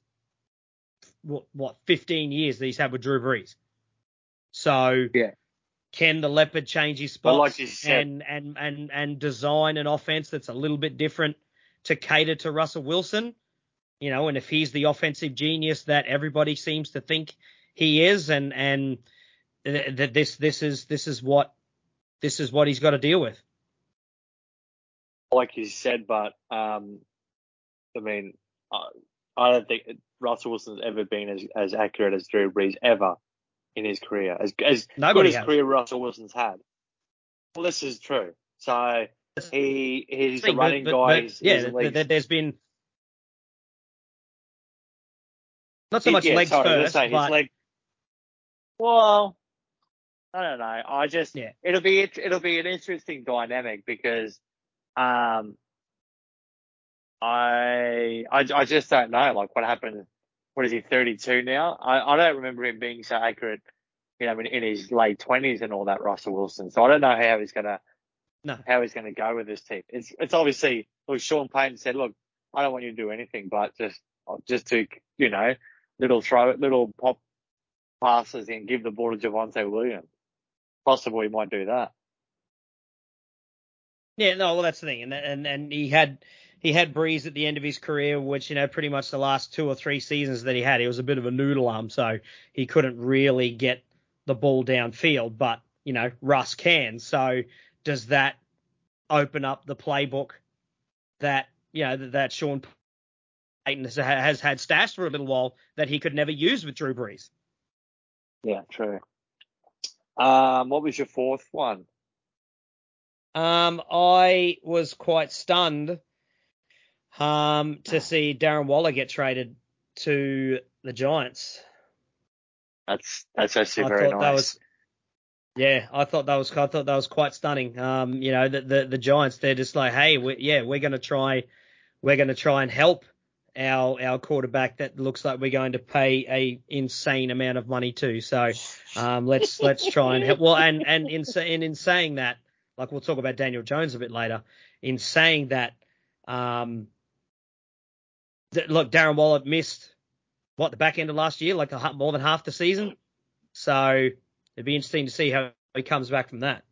15 years that he's had with Drew Brees. So can the Leopard change his spots and design an offense that's a little bit different to cater to Russell Wilson? And if he's the offensive genius that everybody seems to think he is, and that this is what he's got to deal with. Like you said, but I mean, I don't think Russell Wilson's ever been as accurate as Drew Brees ever in his career. As good as career Russell Wilson's had. Well, this is true. So he's a running guy. There's been not so much legs first, but well, I don't know. It'll be an interesting dynamic because I just don't know, like, what happened. What is he, 32 now? I don't remember him being so accurate, in his late 20s and all that, Russell Wilson. So I don't know how he's gonna go with this team. It's obviously, look, Sean Payton said, look, I don't want you to do anything, but just to little pop passes and give the ball to Javonte Williams. Possible he might do that. Yeah, no, well, that's the thing, and he had Brees at the end of his career, which pretty much the last 2 or 3 seasons that he was a bit of a noodle arm, so he couldn't really get the ball downfield. But Russ can. So does that open up the playbook that that Sean Payton has had stashed for a little while that he could never use with Drew Brees? Yeah, true. What was your fourth one? I was quite stunned to see Darren Waller get traded to the Giants. That's actually very nice. I thought that was quite stunning. The Giants, they're just like, hey, we're going to try and help our quarterback that looks like we're going to pay a insane amount of money to. So let's try and help. Well, and in saying that, like, we'll talk about Daniel Jones a bit later. In saying that, look, Darren Waller missed the back end of last year, like more than half the season. So it'd be interesting to see how he comes back from that.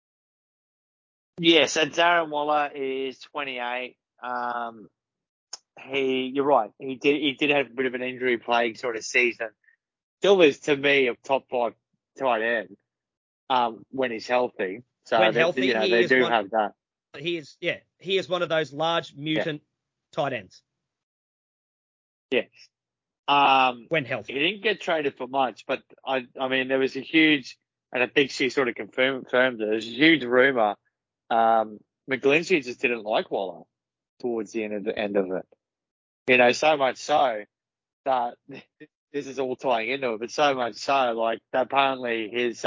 Yes, and Darren Waller is 28. you're right. He did have a bit of an injury plague sort of season. Still is to me a top 5 tight end when he's healthy. So When healthy, they do have that. He is one of those large mutant tight ends. Yes. When healthy. He didn't get traded for much, but I mean, there was a huge, and I think she sort of confirmed it. There's a huge rumor. McGlinchey just didn't like Waller towards the end of it. So much so that this is all tying into it, but so much so, like, that apparently his,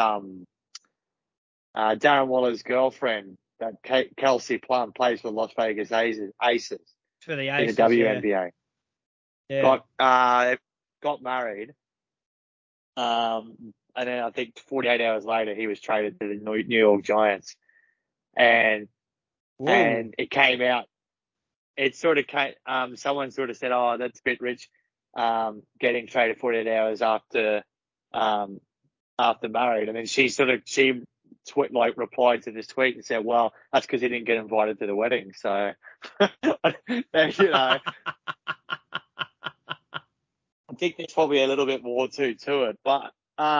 Darren Waller's girlfriend, that Kelsey Plum, plays for Las Vegas Aces For the in Aces, the WNBA. Yeah. Got married. And then I think 48 hours later, he was traded to the New York Giants. And it came out. It sort of came, someone sort of said, "Oh, that's a bit rich, getting traded 48 hours after married." And then she replied to this tweet and said, "Well, that's because he didn't get invited to the wedding." So, I think there's probably a little bit more to it, but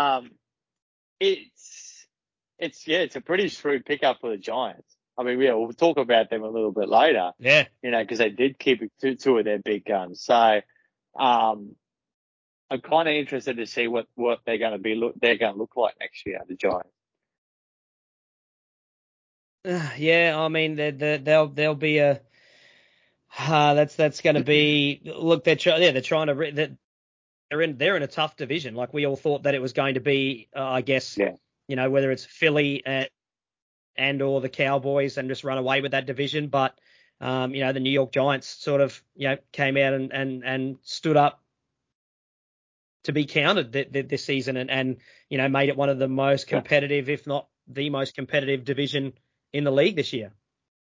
it's a pretty shrewd pickup for the Giants. I mean, we'll talk about them a little bit later. Yeah. Because they did keep two of their big guns. So, I'm kind of interested to see what they're going to be. They're going to look like next year, the Giants. Yeah, I mean, there'll be a. That's going to be. Look, they're trying to. They're in a tough division. Like, we all thought that it was going to be, I guess. Yeah. Whether it's Philly and or the Cowboys, and just run away with that division, but the New York Giants sort of came out and stood up to be counted this season, and made it one of the most competitive, if not the most competitive division in the league this year.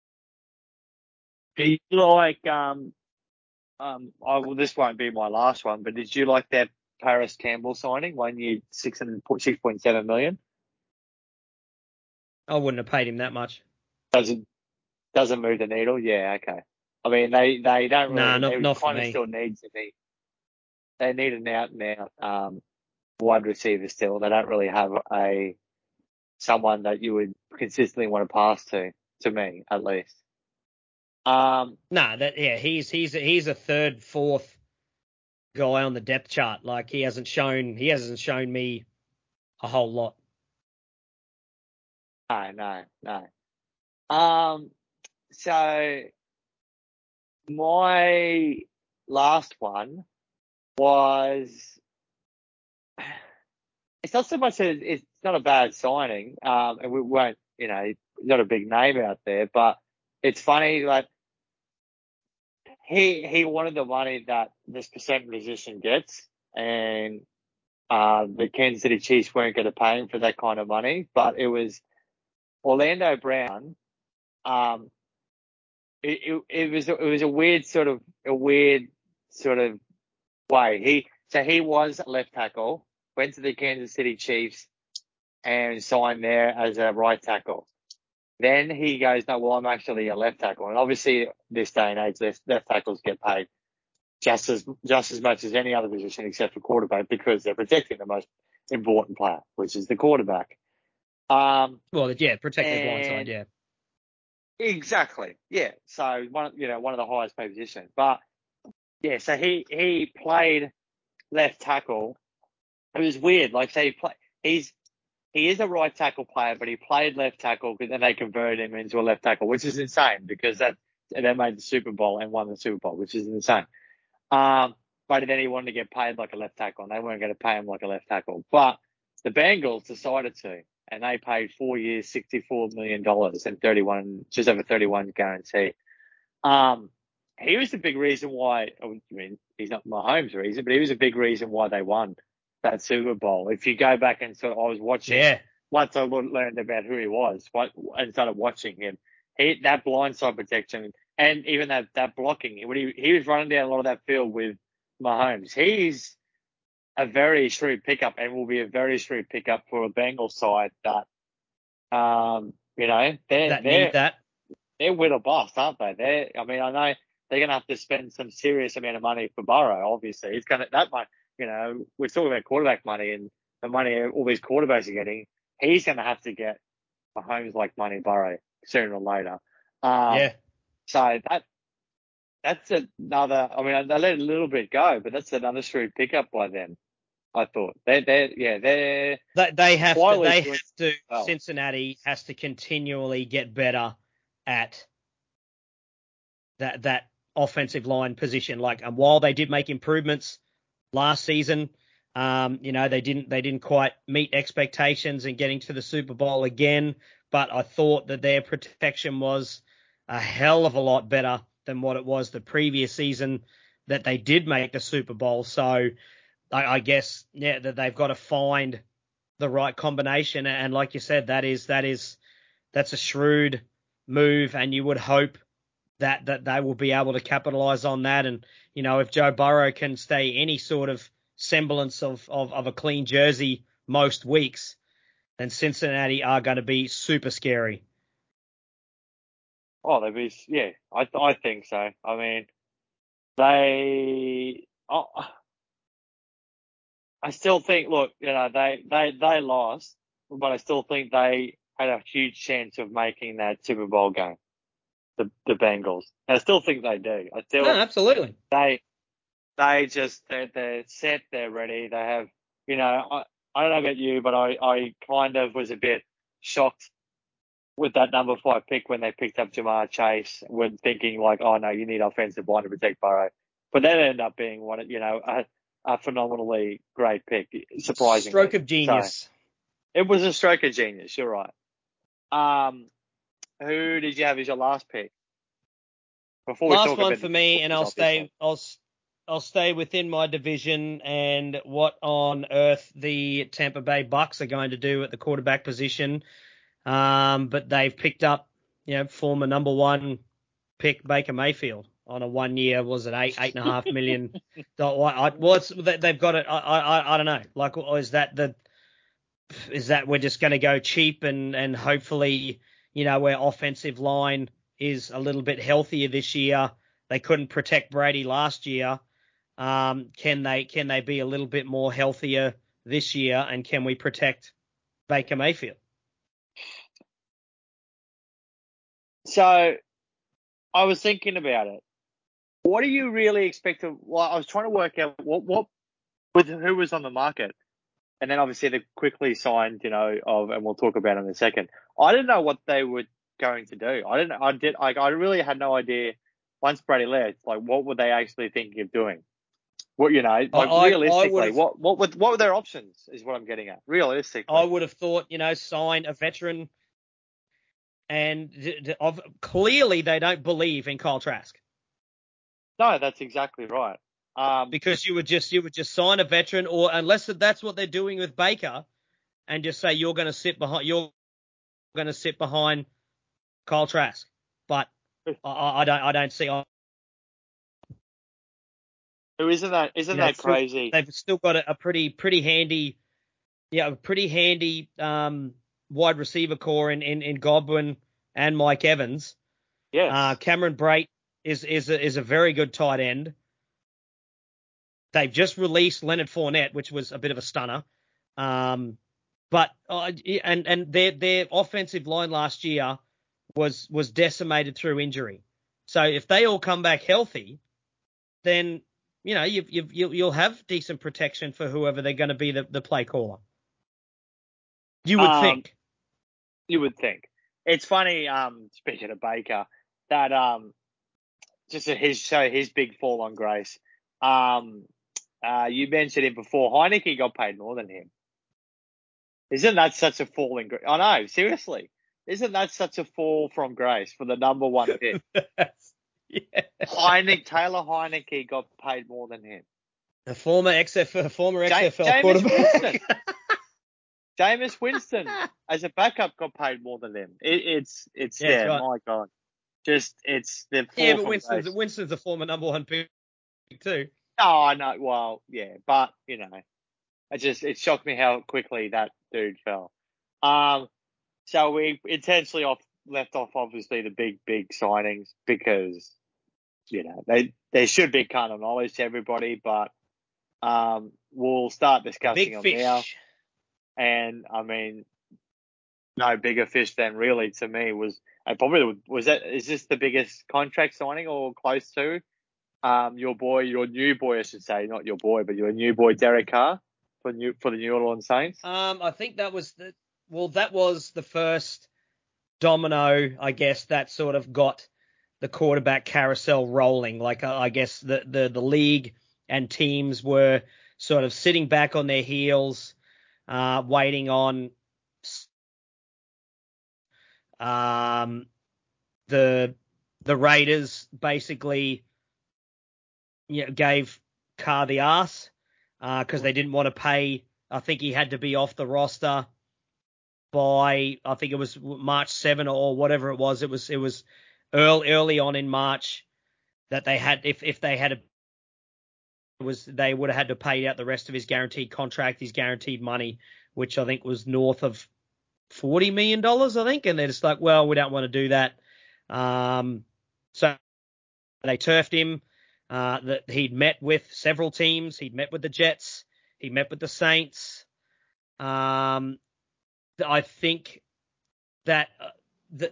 Do you like this won't be my last one, but did you like that Paris Campbell signing? 1 year, $6.7 million. I wouldn't have paid him that much. Doesn't move the needle. Yeah, okay. I mean, they don't really. No, not for kind of me. still need to be. They need an out and out wide receiver still. They don't really have someone that you would consistently want to pass to me, at least. He's a third, fourth guy on the depth chart. Like, he hasn't shown me a whole lot. No. So my last one was, it's not so much it's not a bad signing, and we won't, not a big name out there, but it's funny, like, he wanted the money that this percent musician gets, and the Kansas City Chiefs weren't going to pay him for that kind of money, but it was Orlando Brown. It was a weird sort of way. He was a left tackle, went to the Kansas City Chiefs and signed there as a right tackle. Then he goes, "No, well, I'm actually a left tackle." And obviously, this day and age, left tackles get paid just as much as any other position except for quarterback, because they're protecting the most important player, which is the quarterback. Protect the blind side, yeah. Exactly. Yeah. So one of the highest paid positions. But yeah, so he played left tackle. It was weird. Like, so he is a right tackle player, but he played left tackle, because then they converted him into a left tackle, which is insane, because they made the Super Bowl and won the Super Bowl, which is insane. But then he wanted to get paid like a left tackle, and they weren't going to pay him like a left tackle. But the Bengals decided to, and they paid 4 years, $64 million and just over 31 guarantee. He was the big reason why. I mean, he's not Mahomes' reason, but he was a big reason why they won that Super Bowl. If you go back and I was watching, once I learned about who he was, and started watching him, that blindside protection and even that blocking, when he was running down a lot of that field with Mahomes, he's a very shrewd pickup, and will be a very shrewd pickup for a Bengals side that, they're need that. They're win or bust, aren't they? I know they're going to have to spend some serious amount of money for Burrow. Obviously, it's going to that much. We're talking about quarterback money and the money all these quarterbacks are getting. He's going to have to get Mahomes like money Burrow sooner or later. Yeah. So that's another. I mean, they let a little bit go, but that's another shrewd pickup by them. I thought they're They have to. well. Cincinnati has to continually get better at that offensive line position. Like, while they did make improvements last season, they didn't quite meet expectations in getting to the Super Bowl again. But I thought that their protection was a hell of a lot better than what it was the previous season that they did make the Super Bowl. So I guess, that they've got to find the right combination. And like you said, that's a shrewd move, and you would hope that they will be able to capitalize on that. And, if Joe Burrow can stay any sort of semblance of a clean jersey most weeks, then Cincinnati are going to be super scary. Oh, they'd be, yeah, I think so. I mean, I still think, look, they lost, but I still think they had a huge chance of making that Super Bowl game, the Bengals. And I still think they do. No, absolutely. They're set, they're ready. They have, I don't know about you, but I kind of was a bit shocked with that number 5 pick when they picked up Jamar Chase, when thinking like, oh no, you need offensive line to protect Burrow. But that ended up being a phenomenally great pick, surprisingly. Stroke of genius. So, it was a stroke of genius. You're right. Who did you have as your last pick? Before we last talk one about for me, and I'll stay within my division and what on earth the Tampa Bay Bucks are going to do at the quarterback position. But they've picked up, former number 1 pick Baker Mayfield on a 1 year, was it $8.5 million? They've got it. I don't know. Like, is that we're just going to go cheap and hopefully, where offensive line is a little bit healthier this year. They couldn't protect Brady last year. Can they be a little bit more healthier this year, and can we protect Baker Mayfield? So I was thinking about it. What do you really expect to? Well, I was trying to work out what with who was on the market, and then obviously they quickly signed, and we'll talk about it in a second. I didn't know what they were going to do. I really had no idea. Once Brady left, like, what were they actually thinking of doing? What, realistically, what were their options? Is what I'm getting at. Realistically, I would have thought, sign a veteran. And clearly they don't believe in Kyle Trask. No, that's exactly right. Because you would just sign a veteran, or unless that's what they're doing with Baker, and just say you're going to sit behind Kyle Trask. But I don't see. Who isn't that? Isn't that crazy? They've still got a pretty handy wide receiver core in Godwin and Mike Evans. Yes. Cameron Brate is a very good tight end. They've just released Leonard Fournette, which was a bit of a stunner. But their offensive line last year was decimated through injury. So if they all come back healthy, then you'll have decent protection for whoever they're going to be the play caller. You would think. You would think. It's funny, speaking of Baker, that just his big fall on grace. You mentioned him before. Heineke got paid more than him. Isn't that such a fall in grace? I know, seriously. Isn't that such a fall from grace for the number 1 pick? Yeah. Taylor Heineke got paid more than him. A former XFL quarterback. Jameis Winston, as a backup, got paid more than them. It's right. My God. Just, it's the yeah, but Winston's a former number 1 pick too. Oh, I know. Well, yeah, but it shocked me how quickly that dude fell. So we intentionally left off obviously the big signings because they should be kind of knowledge to everybody, but we'll start discussing Big them fish. now. And I mean, no bigger fish than really to me was is this the biggest contract signing or close to? Your new boy, I should say, not your boy, but your new boy Derek Carr for the New Orleans Saints. I think that was the first domino, I guess, that sort of got the quarterback carousel rolling. Like I guess the league and teams were sort of sitting back on their heels, waiting on the Raiders basically gave Carr the arse because they didn't want to pay. I think he had to be off the roster by, I think it was March 7 or whatever it was. It was early on in March that they had, if they had they would have had to pay out the rest of his guaranteed contract, his guaranteed money, which I think was north of $40 million, I think. And they're just like, well, we don't want to do that. So they turfed him. That he'd met with several teams. He'd met with the Jets. He met with the Saints. I think that the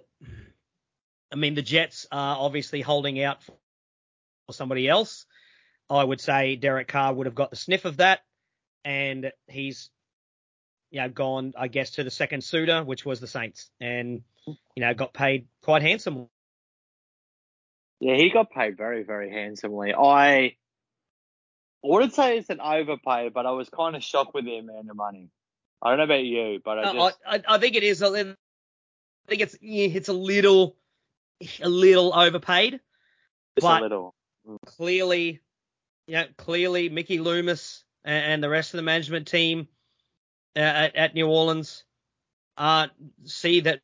Jets are obviously holding out for somebody else. I would say Derek Carr would have got the sniff of that, and he's gone, I guess, to the second suitor, which was the Saints, and got paid quite handsomely. Yeah, he got paid very, very handsomely. I wouldn't say it's an overpay, but I was kind of shocked with the amount of money. I don't know about you, but I think it is. I think it's a little overpaid. Just a little. Clearly Mickey Loomis and the rest of the management team at New Orleans see that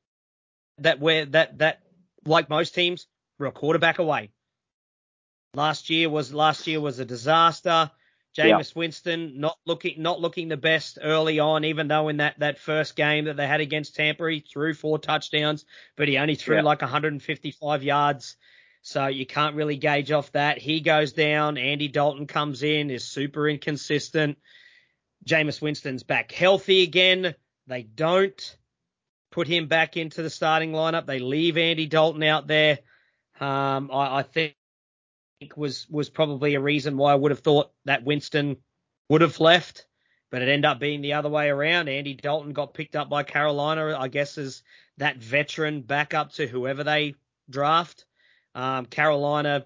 like most teams, we're a quarterback away. Last year was a disaster. Jameis Winston not looking the best early on, even though in that first game that they had against Tampa, he threw 4 touchdowns, but he only threw like 155 yards. So you can't really gauge off that. He goes down. Andy Dalton comes in, is super inconsistent. Jameis Winston's back healthy again. They don't put him back into the starting lineup. They leave Andy Dalton out there. I think was probably a reason why I would have thought that Winston would have left, but it ended up being the other way around. Andy Dalton got picked up by Carolina, I guess, as that veteran backup to whoever they draft. Carolina,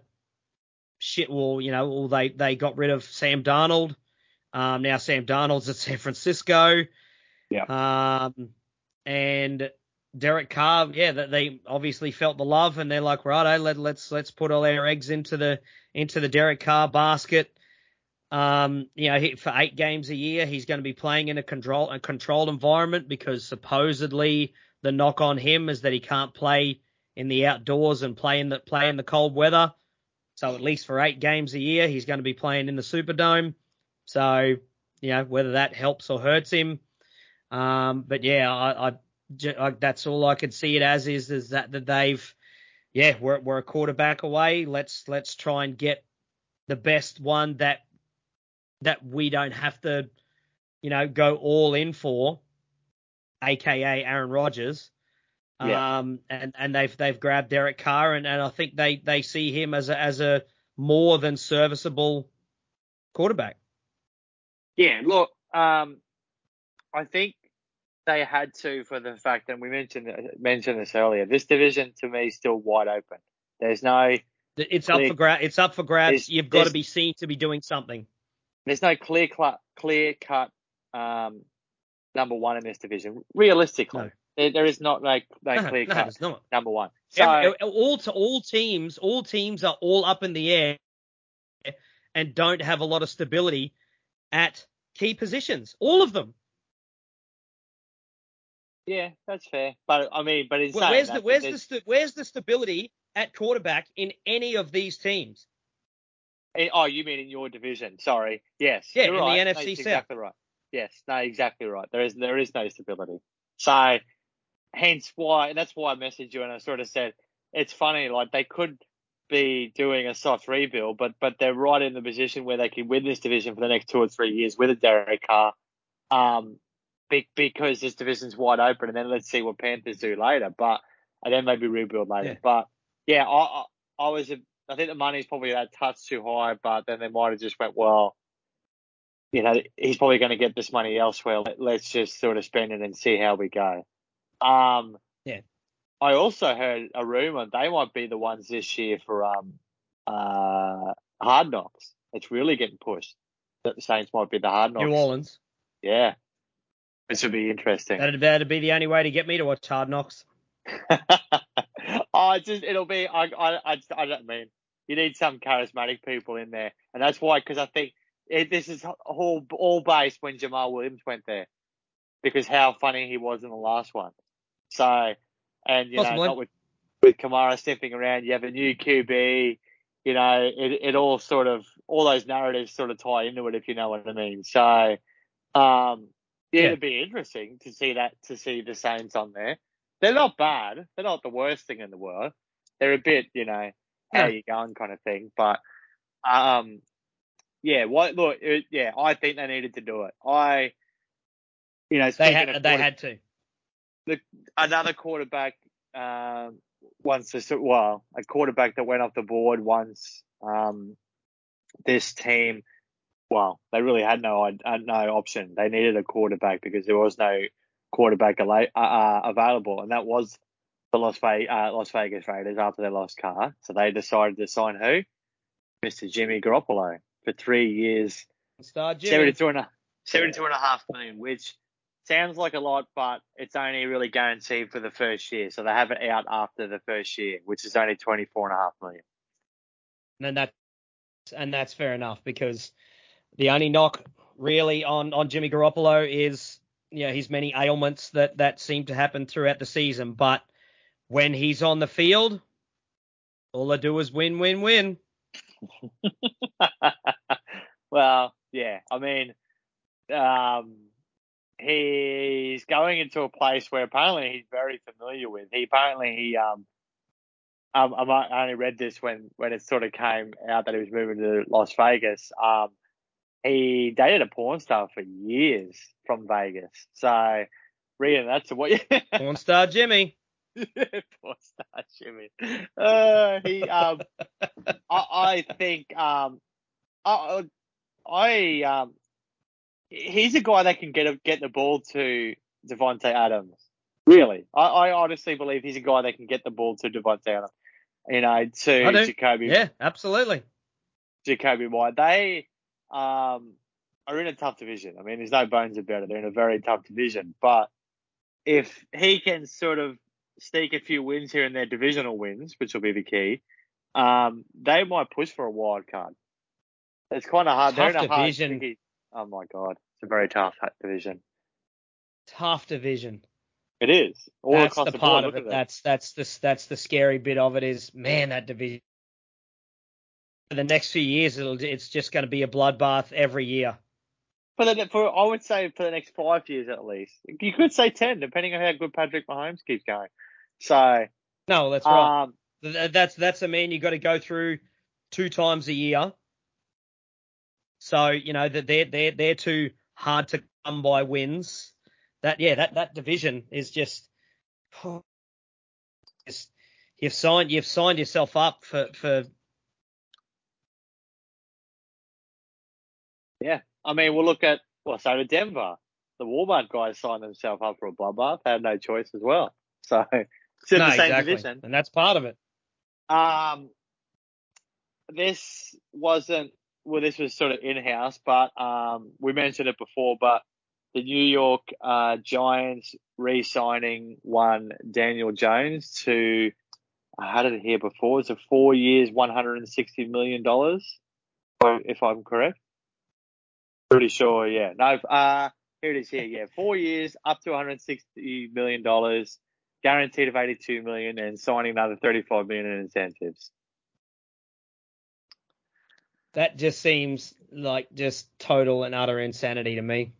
they got rid of Sam Darnold. Now Sam Darnold's at San Francisco. Yeah. And Derek Carr, they obviously felt the love, and they're like, right, let's put all our eggs into the Derek Carr basket. For 8 games a year, he's going to be playing in a controlled environment, because supposedly the knock on him is that he can't play in the outdoors and play in the cold weather. So at least for 8 games a year, he's going to be playing in the Superdome. So, whether that helps or hurts him. But yeah, I that's all I could see it as is that they've, we're a quarterback away. Let's try and get the best one that we don't have to, go all in for, aka Aaron Rodgers. Yeah. And they've grabbed Derek Carr, and I think they see him as a more than serviceable quarterback. Yeah, look, I think they had to, for the fact that we mentioned this earlier. This division to me is still wide open. There's no. It's up for grabs. You've got to be seen to be doing something. There's no clear cut number one in this division. Realistically, there is not clear cut number one. So all teams are all up in the air and don't have a lot of stability at key positions. All of them. Yeah, that's fair. But in saying where's the stability at quarterback in any of these teams? Oh, you mean in your division? Sorry. Yes. Yeah, you're in right. the NFC South. Exactly right. Yes. No, exactly right. There is no stability. So, hence why, and that's why I messaged you and I sort of said, it's funny, like they could be doing a soft rebuild, but they're right in the position where they can win this division for the next 2 or 3 years with a Derek Carr, because this division's wide open, and then let's see what Panthers do later. And then maybe rebuild later. Yeah. But yeah, I think the money's probably that touch too high, but then they might have just went, well, he's probably going to get this money elsewhere. Let's just sort of spend it and see how we go. Yeah. I also heard a rumor they might be the ones this year for Hard Knocks. It's really getting pushed that the Saints might be the Hard Knocks. New Orleans. Yeah. This would be interesting. That'd be the only way to get me to watch Hard Knocks. It'll be, I don't mean, you need some charismatic people in there. And that's why, because I think this is all based when Jamal Williams went there, because how funny he was in the last one. So, and, not with Kamara sniffing around, you have a new QB, it all sort of, all those narratives sort of tie into it, if you know what I mean. So, it'd be interesting to see the Saints on there. They're not bad. They're not the worst thing in the world. They're a bit, how you going kind of thing. But, I think they needed to do it. They had to. Another quarterback, a quarterback that went off the board once, this team, well, they really had no option. They needed a quarterback because there was no quarterback available, and that was the Las Vegas Raiders after they lost Carr. So they decided to sign who? Mr. Jimmy Garoppolo for 3 years, $72.5 million, which sounds like a lot, but it's only really guaranteed for the first year. So they have it out after the first year, which is only $24.5 million. And that's fair enough, because the only knock really on Jimmy Garoppolo is, his many ailments that seem to happen throughout the season. But when he's on the field, all I do is win, win, win. Well, yeah. I mean, he's going into a place where apparently he's very familiar with. I only read this when it sort of came out that he was moving to Las Vegas. He dated a porn star for years from Vegas. So, Rian, that's what you... Porn star Jimmy. Porn star Jimmy. I think, he's a guy that can get the ball to Devontae Adams. Really. I honestly believe he's a guy that can get the ball to Devontae Adams. To Jacoby. Yeah, absolutely. Jacoby White. They are in a tough division. I mean, there's no bones about it. They're in a very tough division. But if he can sort of sneak a few wins here and there, divisional wins, which will be the key, they might push for a wild card. It's kind of hard. Tough They're in a division. hard, tricky, oh my God. It's a very tough division. Tough division. It is. All that's across the the part board. of it. That's the scary bit of it is, man, that division. For the next few years, it's just going to be a bloodbath every year. I would say for the next 5 years at least. You could say 10, depending on how good Patrick Mahomes keeps going. So no, that's right. That's a man you got to go through 2 times a year. So that they're too hard to come by wins. That division is just. You've signed yourself up for. Yeah, I mean, we'll look at so to Denver, the Walmart guys signed themselves up for a bloodbath. They had no choice as well. So it's in the same division, and that's part of it. This was sort of in-house, but we mentioned it before. But the New York Giants re-signing one Daniel Jones to, I had it here before, it's a 4 years, $160 million, if I'm correct. Pretty sure, yeah. No, here it is here, yeah. 4 years, up to $160 million, guaranteed of $82 million, and signing another $35 million in incentives. That just seems like just total and utter insanity to me.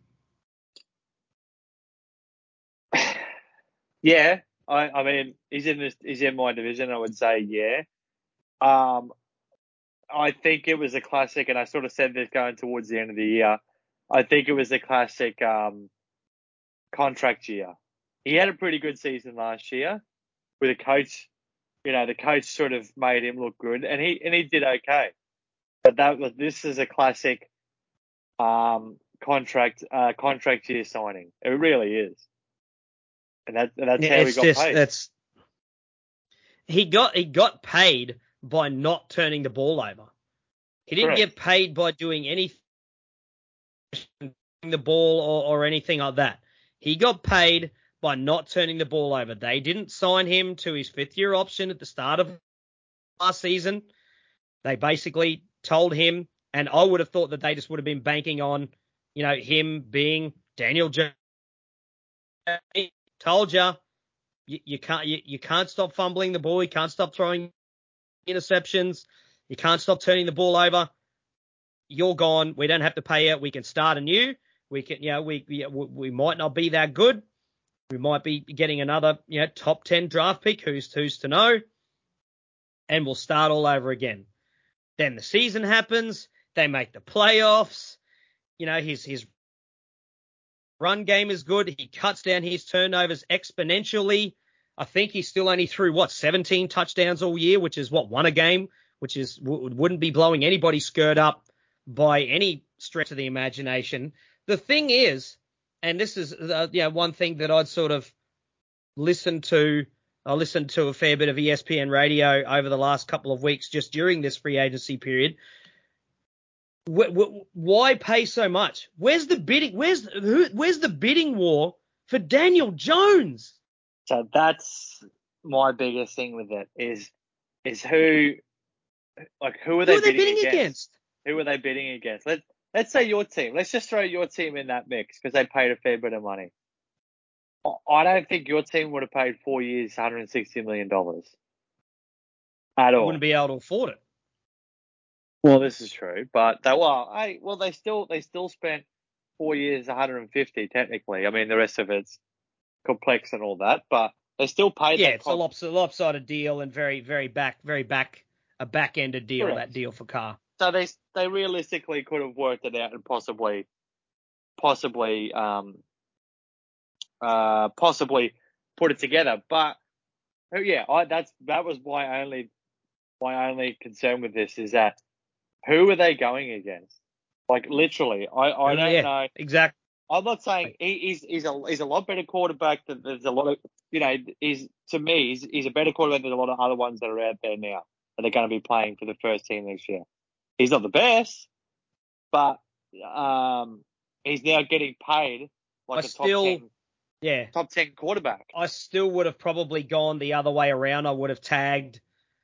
Yeah, I mean, he's in my division. I would say, yeah. I think it was a classic, and I sort of said this going towards the end of the year. I think it was a classic contract year. He had a pretty good season last year with a coach. The coach sort of made him look good, and he did okay. But this is a classic contract year signing. It really is, and that's how he got paid. He got paid by not turning the ball over. He didn't get paid by doing anything, the ball or anything like that. He got paid by not turning the ball over. They didn't sign him to his 5th-year option at the start of last season. They basically told him, and I would have thought that they just would have been banking on, him being Daniel Jones. Told you can't stop fumbling the ball. You can't stop throwing interceptions. You can't stop turning the ball over. You're gone. We don't have to pay you. We can start anew. We can, we might not be that good. We might be getting another, top 10 draft pick. Who's to know? And we'll start all over again. Then the season happens. They make the playoffs. His run game is good. He cuts down his turnovers exponentially. I think he still only threw 17 touchdowns all year, which is one a game, which wouldn't be blowing anybody's skirt up by any stretch of the imagination. The thing is, and this is one thing that I'd sort of listened to. I listened to a fair bit of ESPN radio over the last couple of weeks, just during this free agency period. Why pay so much? Where's the bidding? Where's the bidding war for Daniel Jones? So that's my biggest thing with it is who are they bidding against? Who are they bidding against? Let's say your team. Let's just throw your team in that mix because they paid a fair bit of money. I don't think your team would have paid 4 years, $160 million at all. Wouldn't be able to afford it. Well, this is true, but they still spent 4 years, 150 technically. I mean, the rest of it's complex and all that, but they still paid. Yeah, it's a lopsided deal and very a back-ended deal. Correct. That deal for Carr. So they realistically could have worked it out and possibly put it together. But yeah, that was my only concern with this is that who are they going against? Like literally, I don't know exactly. I'm not saying he's a lot better quarterback than there's a lot of he's a better quarterback than a lot of other ones that are out there now that are going to be playing for the first team next year. He's not the best, but he's now getting paid like top 10 quarterback. I still would have probably gone the other way around. I would have tagged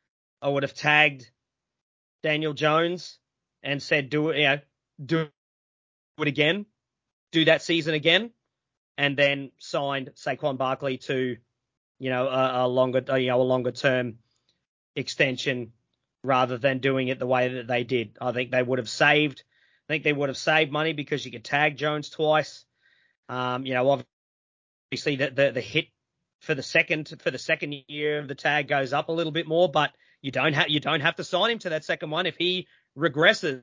Daniel Jones and said, do it again, do that season again, and then signed Saquon Barkley to, a longer term extension rather than doing it the way that they did. I think they would have saved money because you could tag Jones twice. Obviously the hit for the second year of the tag goes up a little bit more, but you don't have to sign him to that second one if he regresses.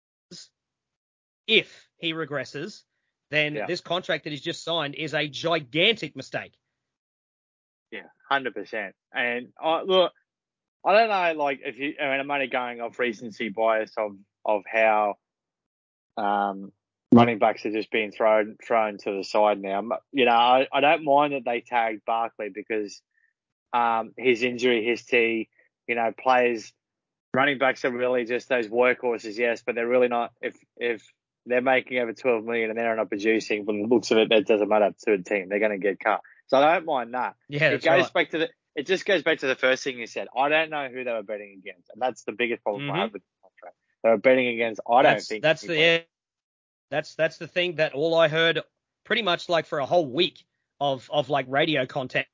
If he regresses, then this contract that he's just signed is a gigantic mistake. Yeah, 100%. And look, I don't know, I'm only going off recency bias of how running backs are just being thrown to the side now. I don't mind that they tagged Barkley because his injury history, players, running backs are really just those workhorses, yes, but they're really not. If they're making over $12 million and they're not producing, from the looks of it, that doesn't matter to a team. They're going to get cut. So I don't mind that. Yeah, it just goes back to the first thing you said. I don't know who they were betting against, and that's the biggest problem I have with the contract. They were betting against. That's the thing that all I heard pretty much like for a whole week of like radio content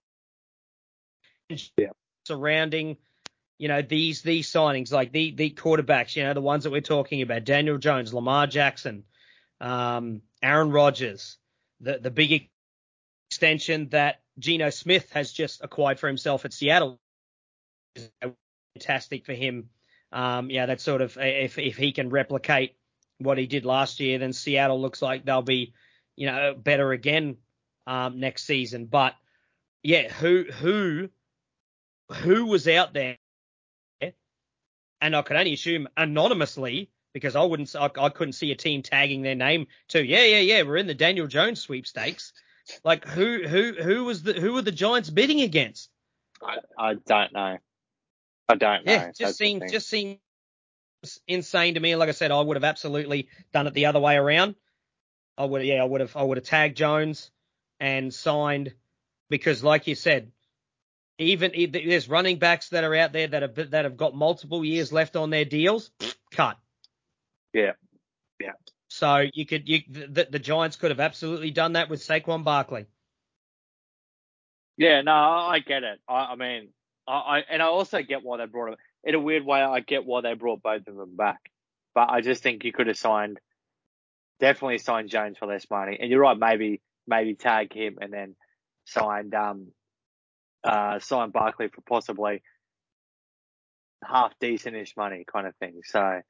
surrounding these signings, like the quarterbacks, the ones that we're talking about, Daniel Jones, Lamar Jackson, Aaron Rodgers, the big extension that Geno Smith has just acquired for himself at Seattle, fantastic for him. That's sort of if he can replicate what he did last year, then Seattle looks like they'll be, better again next season. But yeah, who was out there? And I can only assume anonymously because I couldn't see a team tagging their name to, we're in the Daniel Jones sweepstakes. Like who were the Giants bidding against? I don't know. I don't know. Yeah, just seems insane to me. Like I said, I would have absolutely done it the other way around. I would have tagged Jones and signed because, like you said, even there's running backs that are out there that have got multiple years left on their deals. Cut. Yeah. So the Giants could have absolutely done that with Saquon Barkley. Yeah, no, I get it. I mean, I also get why they brought him. In a weird way, I get why they brought both of them back. But I just think you could have definitely signed Jones for less money. And you're right, maybe tag him and then signed Barkley for possibly half decentish money kind of thing. So,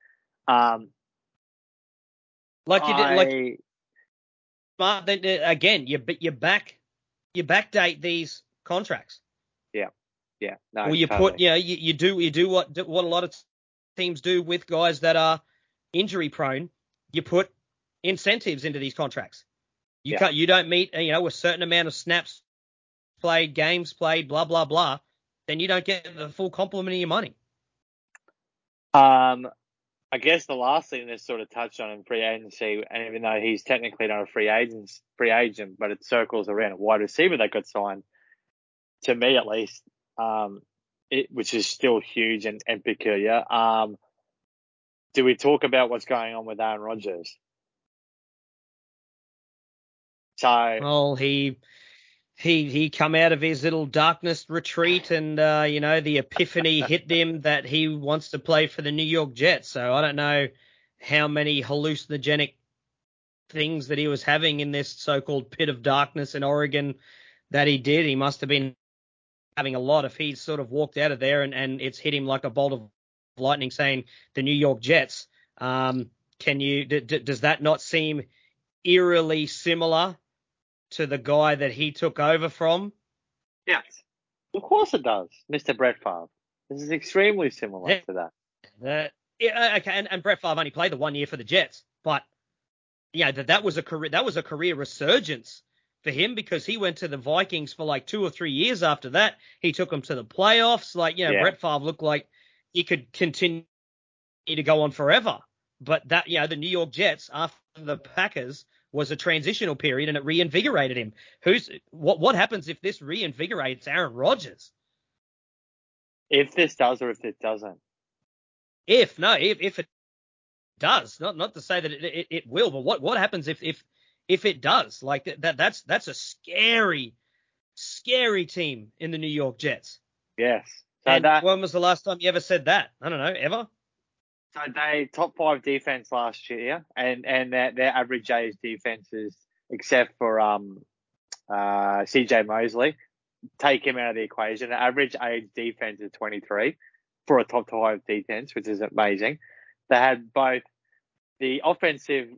again, you backdate these contracts. Yeah. No, or you totally. put, you do what a lot of teams do with guys that are injury prone. You put incentives into these contracts. You don't meet, a certain amount of snaps played, games played, blah, blah, blah. Then you don't get the full complement of your money. I guess the last thing that's sort of touched on in free agency, and even though he's technically not a free agent, but it circles around a wide receiver that got signed, to me at least, which is still huge and peculiar. Do we talk about what's going on with Aaron Rodgers? Well, he come out of his little darkness retreat and, the epiphany hit him that he wants to play for the New York Jets. So I don't know how many hallucinogenic things that he was having in this so-called pit of darkness in Oregon that he did. He must have been having a lot if he sort of walked out of there and it's hit him like a bolt of lightning saying the New York Jets. Does that not seem eerily similar to the guy that he took over from? Yes. Of course it does, Mr. Brett Favre. This is extremely similar to that. Okay, and Brett Favre only played the 1 year for the Jets, but that was a career resurgence for him because he went to the Vikings for like 2 or 3 years after that. He took them to the playoffs. Brett Favre looked like he could continue to go on forever. But that, the New York Jets after the Packers was a transitional period and it reinvigorated him. What happens if this reinvigorates Aaron Rodgers? If this does or if it doesn't? If it does, not to say that it will, but what happens if it does? Like that's a scary team in the New York Jets. Yes. So when was the last time you ever said that? I don't know, ever. So they top 5 defense last year, and their average age defenses, except for CJ Mosley, take him out of the equation. The average age defense is 23 for a top 5 defense, which is amazing. They had both the offensive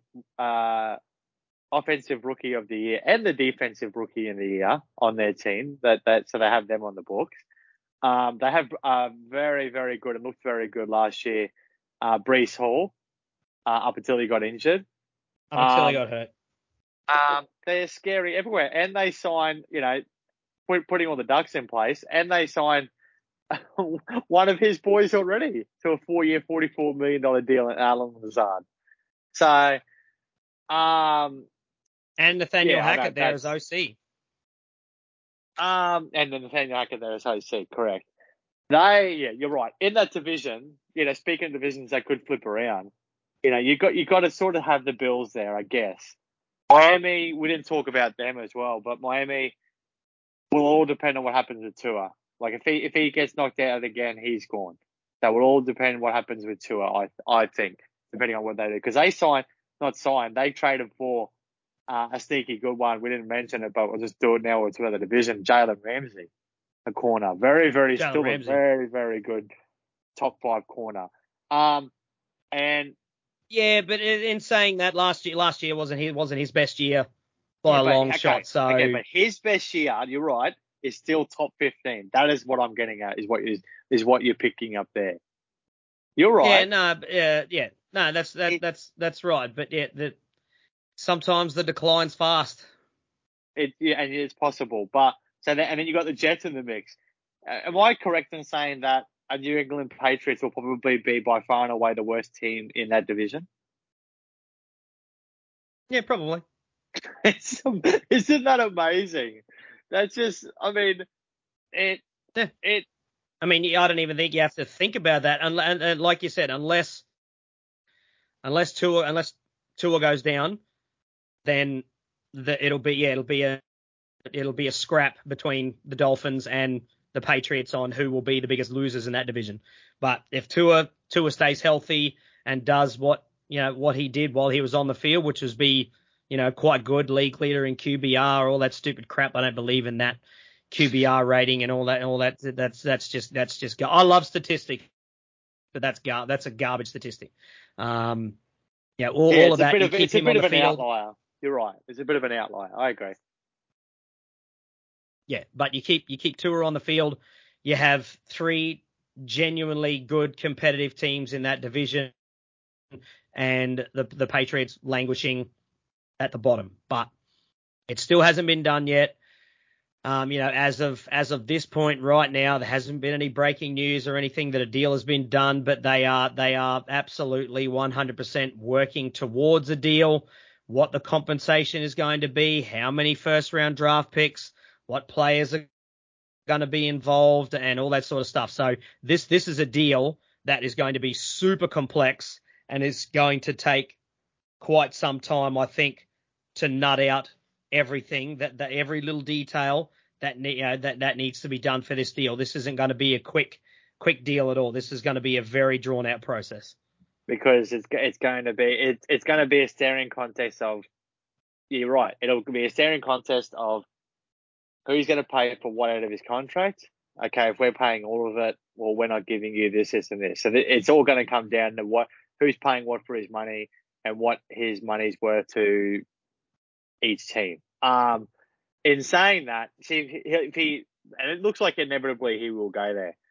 rookie of the year and the defensive rookie in the year on their team. So they have them on the books. They have very, very good and looked very good last year. Breece Hall, up until he got injured. Until he got hurt. They're scary everywhere. And they signed, putting all the ducks in place, and they signed one of his boys already to a 4-year, $44 million deal in Allen Lazard. So, and Nathaniel Hackett there as OC. And then Nathaniel Hackett there as OC, correct. You're right. In that division, speaking of divisions that could flip around, you got to sort of have the Bills there, I guess. Miami, we didn't talk about them as well, but Miami will all depend on what happens with Tua. Like if he gets knocked out again, he's gone. That will all depend on what happens with Tua, I think, depending on what they do. Because they traded for a sneaky good one. We didn't mention it, but we'll just do it now. It's about the division. Jalen Ramsey, a corner. Very, very, still a very, very good top 5 corner. And yeah, but in saying that, last year wasn't his best year by a long shot. So but his best year, you're right, is still top 15. That is what I'm getting at. Is what you're picking up there. You're right. No, that's right. But sometimes the decline's fast. And it's possible. But and then you got the Jets in the mix. Am I correct in saying that a New England Patriots will probably be by far and away the worst team in that division? Yeah, probably. Isn't that amazing? That's just, I mean, it. I mean, I don't even think you have to think about that. And like you said, unless Tua goes down, then it'll be a scrap between the Dolphins and the Patriots on who will be the biggest losers in that division. But if Tua stays healthy and does what he did while he was on the field, which was be quite good, league leader in QBR, all that stupid crap. I don't believe in that QBR rating and all that. That's just I love statistics, but that's a garbage statistic. All of that. It's a bit of an outlier. You're right. It's a bit of an outlier. I agree. Yeah, but you keep Tua on the field. You have 3 genuinely good competitive teams in that division, and the Patriots languishing at the bottom. But it still hasn't been done yet. As of this point right now, there hasn't been any breaking news or anything that a deal has been done, but they are absolutely 100% working towards a deal. What the compensation is going to be, how many first round draft picks, what players are going to be involved, and all that sort of stuff. So this is a deal that is going to be super complex and is going to take quite some time, I think, to nut out everything that every little detail that needs to be done for this deal. This isn't going to be a quick deal at all. This is going to be a very drawn out process. Because it's going to be a staring contest of, you're right, it'll be a staring contest of who's going to pay for what out of his contract. Okay, if we're paying all of it, well, we're not giving you this, and this. So it's all going to come down to who's paying what for his money and what his money's worth to each team. In saying that, see, if he and it looks like inevitably he will go there.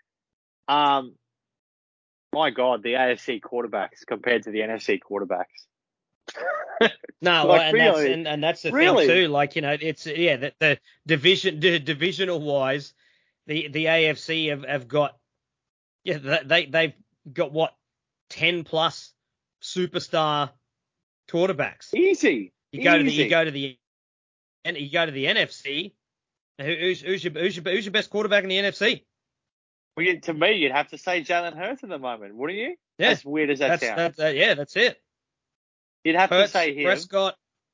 My God, the AFC quarterbacks compared to the NFC quarterbacks. No, like, and that's the thing too. Like, it's the divisional wise, the AFC have got they've got what 10 plus superstar quarterbacks. Easy. You go to the NFC. Who's your best quarterback in the NFC? Well, to me, you'd have to say Jalen Hurts at the moment, wouldn't you? Yeah. As weird as that sounds. That's it. You'd have Hurts, to say him. Prescott,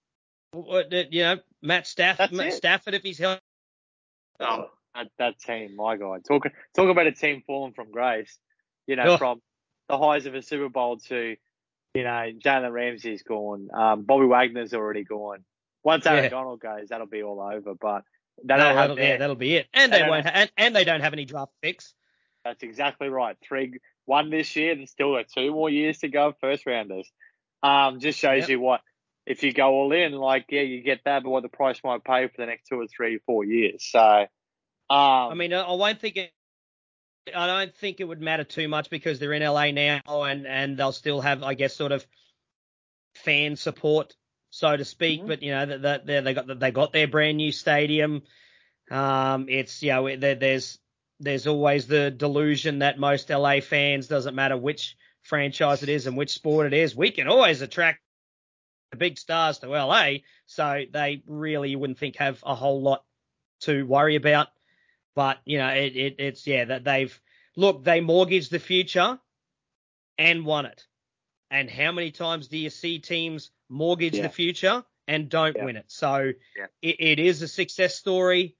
Matt Stafford if he's healthy. Oh, that team, my God. Talk about a team falling from grace. From the highs of a Super Bowl to, Jalen Ramsey's gone. Bobby Wagner's already gone. Once Aaron Donald goes, that'll be all over. But that'll be it. And they don't have any draft picks. That's exactly right. 1 this year, and still got 2 more years to go. First rounders. Just shows you what, if you go all in, you get that, but what the price might pay for the next 2 or 3 or 4 years. So, I mean, I don't think it would matter too much because they're in LA now, and they'll still have, I guess, sort of fan support, so to speak. Mm-hmm. But they got their brand new stadium. It's there's always the delusion that most LA fans, doesn't matter which franchise it is and which sport it is, we can always attract the big stars to LA. So they really, you wouldn't think, have a whole lot to worry about. But that they mortgaged the future and won it. And how many times do you see teams mortgage the future and don't win it? So it is a success story,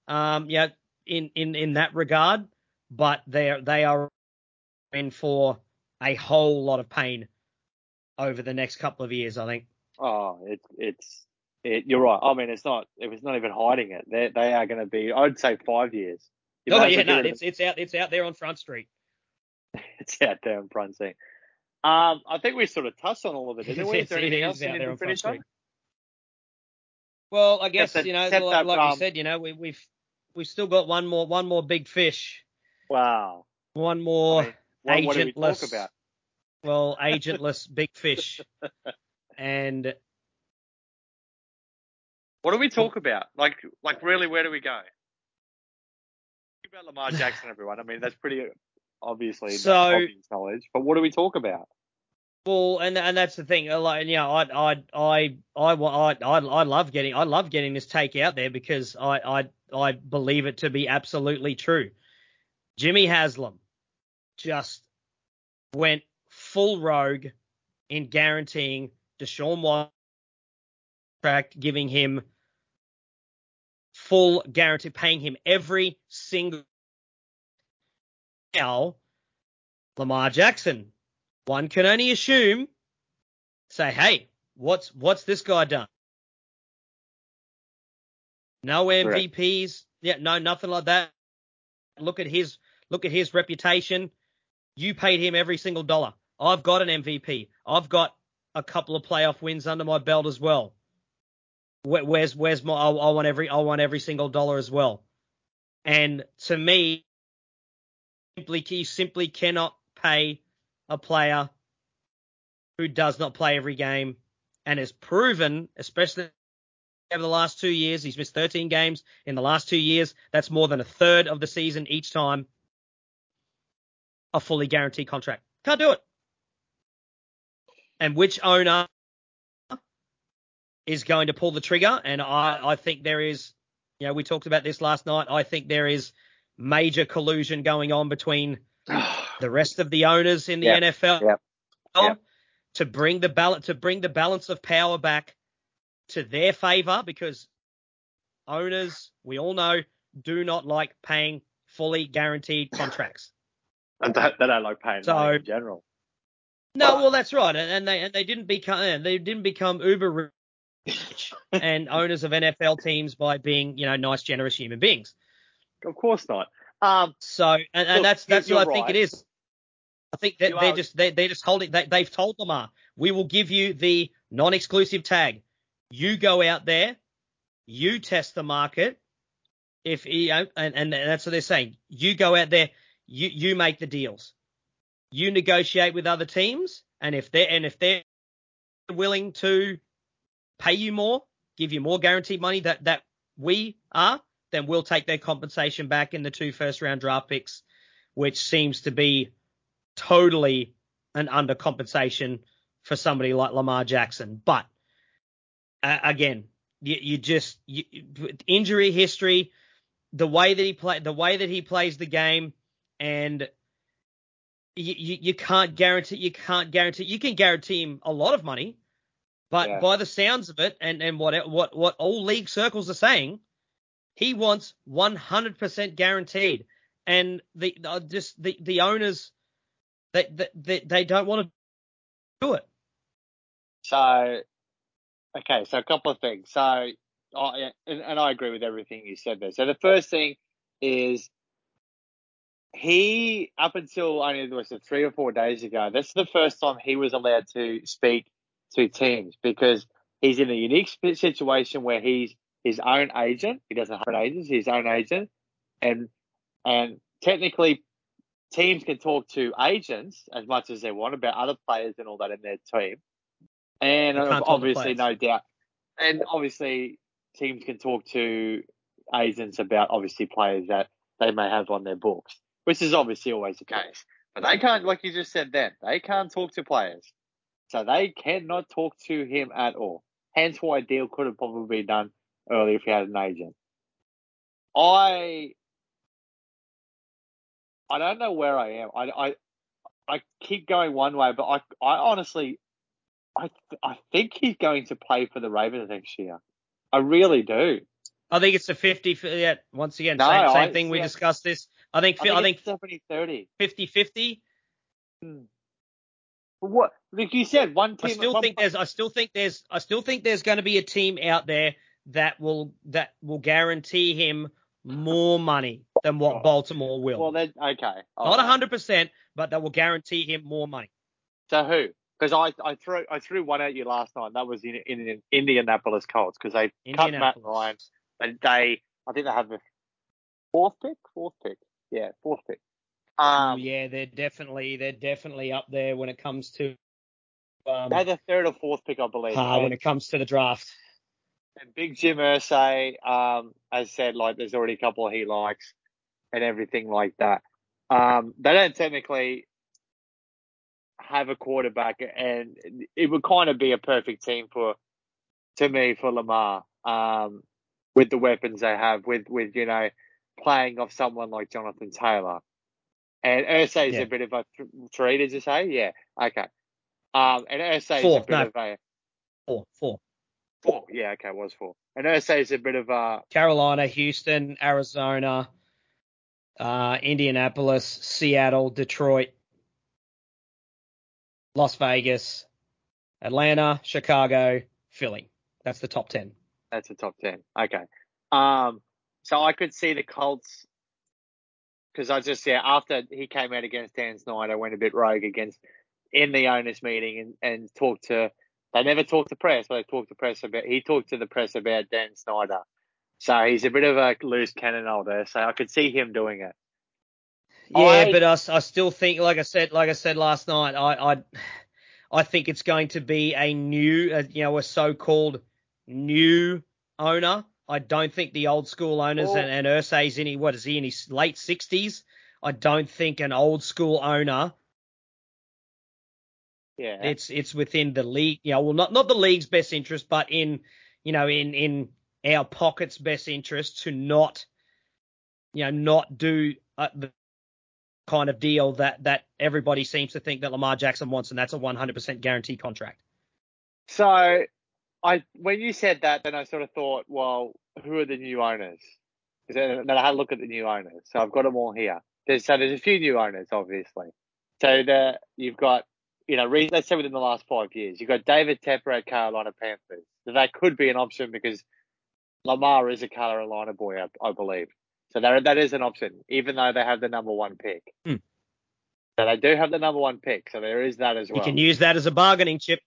in that regard. But they are in for a whole lot of pain over the next couple of years, I think. Oh, you're right. I mean, it's not even hiding it. They are going to be, I'd say, 5 years. It's out there on Front Street. It's out there on front seat. I think we sort of touched on all of it, didn't we? Is there It anything is else you out need there to on Front finish on? Street. Well, I guess, Except that, like we said, we've still got one more big fish. Wow. One more what do we talk agentless. about? Well, agentless big fish. And what do we talk about? Like really, where do we go? Talk about Lamar Jackson, everyone. I mean, that's pretty obviously obvious knowledge. But what do we talk about? Well, and that's the thing. Like, I love getting this take out there because I believe it to be absolutely true. Jimmy Haslam just went full rogue in guaranteeing Deshaun Watson contract, giving him full guarantee, paying him every single. Now, Lamar Jackson, one can only assume, say, hey, what's this guy done? No MVPs, no, nothing like that. Look at his reputation. You paid him every single dollar. I've got an MVP. I've got a couple of playoff wins under my belt as well. Where's my? I want every single dollar as well. And to me, you simply cannot pay a player who does not play every game and has proven, especially over the last 2 years, he's missed 13 games in the last 2 years. That's more than a third of the season each time. A fully guaranteed contract. Can't do it. And which owner is going to pull the trigger? And I think there is, we talked about this last night. I think there is major collusion going on between the rest of the owners in the NFL to bring the balance of power back to their favor, because owners, we all know, do not like paying fully guaranteed contracts. And they don't like paying money in general. No, well, that's right, and they didn't become uber rich and owners of NFL teams by being nice, generous human beings. Of course not. So that's what I think it is. I think that they're just holding. They've told Lamar, we will give you the non-exclusive tag. You go out there, you test the market. And that's what they're saying. You go out there, you make the deals. You negotiate with other teams, and if they're willing to pay you more, give you more guaranteed money that we are, then we'll take their compensation back in the 2 first-round draft picks, which seems to be totally an undercompensation for somebody like Lamar Jackson. But again, injury history, the way that he plays the game, and you can't guarantee. You can guarantee him a lot of money, but by the sounds of it, and what all league circles are saying, he wants 100% guaranteed, and the owners they don't want to do it. So, okay, so a couple of things. So, and I agree with everything you said there. So the first thing is, he, up until only 3 or 4 days ago, that's the first time he was allowed to speak to teams, because he's in a unique situation where he's his own agent. He doesn't have an agent, he's his own agent. And technically, teams can talk to agents as much as they want about other players and all that in their team. And obviously, no doubt. And obviously, teams can talk to agents about obviously players that they may have on their books, which is obviously always the case. But they can't, like you just said then, they can't talk to players. So they cannot talk to him at all. Hence why a deal could have probably been done earlier if he had an agent. I don't know where I am. I keep going one way, but I honestly, I think he's going to play for the Ravens next year. I really do. I think it's a 50. Yeah, once again, same thing. We discussed this. I think 70-30. 50-50. What, like you said, one team. I still think there's going to be a team out there that will guarantee him more money. than what Baltimore will. Well, then, okay. Not 100%, but that will guarantee him more money. So who? Because I threw one at you last night. And that was in Indianapolis Colts because they cut Matt Ryan. And I think they have the fourth pick. Yeah, fourth pick. Yeah, they're definitely up there when it comes to. They're the third or fourth pick, I believe. When it comes to the draft. And Big Jim Irsay, as said, like there's already a couple he likes and everything like that. They don't technically have a quarterback, and it would kind of be a perfect team for Lamar. With the weapons they have, with playing off someone like Jonathan Taylor. And Irsay is a bit of a three, did you say? Yeah. Okay. And Irsay is a bit of a four. Yeah, okay, it was four. And Irsay is a bit of a Carolina, Houston, Arizona, Indianapolis, Seattle, Detroit, Las Vegas, Atlanta, Chicago, Philly. That's the top 10. That's the top 10. Okay. So I could see the Colts because after he came out against Dan Snyder, went a bit rogue in the owners meeting and talked to. They never talked to press, but he talked to the press about Dan Snyder. So he's a bit of a loose cannon holder. So I could see him doing it. Yeah, but I still think, like I said last night, I think it's going to be a new, a so-called new owner. I don't think the old school owners and Irsay's in his late 60s. I don't think an old school owner. Yeah. It's within the league, not the league's best interest, but in our pocket's best interest to not do the kind of deal that everybody seems to think that Lamar Jackson wants, and that's a 100% guaranteed contract. So when you said that, then I sort of thought, well, who are the new owners? Then I had a look at the new owners. So I've got them all here. There's a few new owners, obviously. So you've got, let's say within the last 5 years, you've got David Tepper at Carolina Panthers. So that could be an option because Lamar is a Carolina boy, I believe. So that is an option, even though they have the number one pick. So they do have the number one pick. So there is that as well. You can use that as a bargaining chip.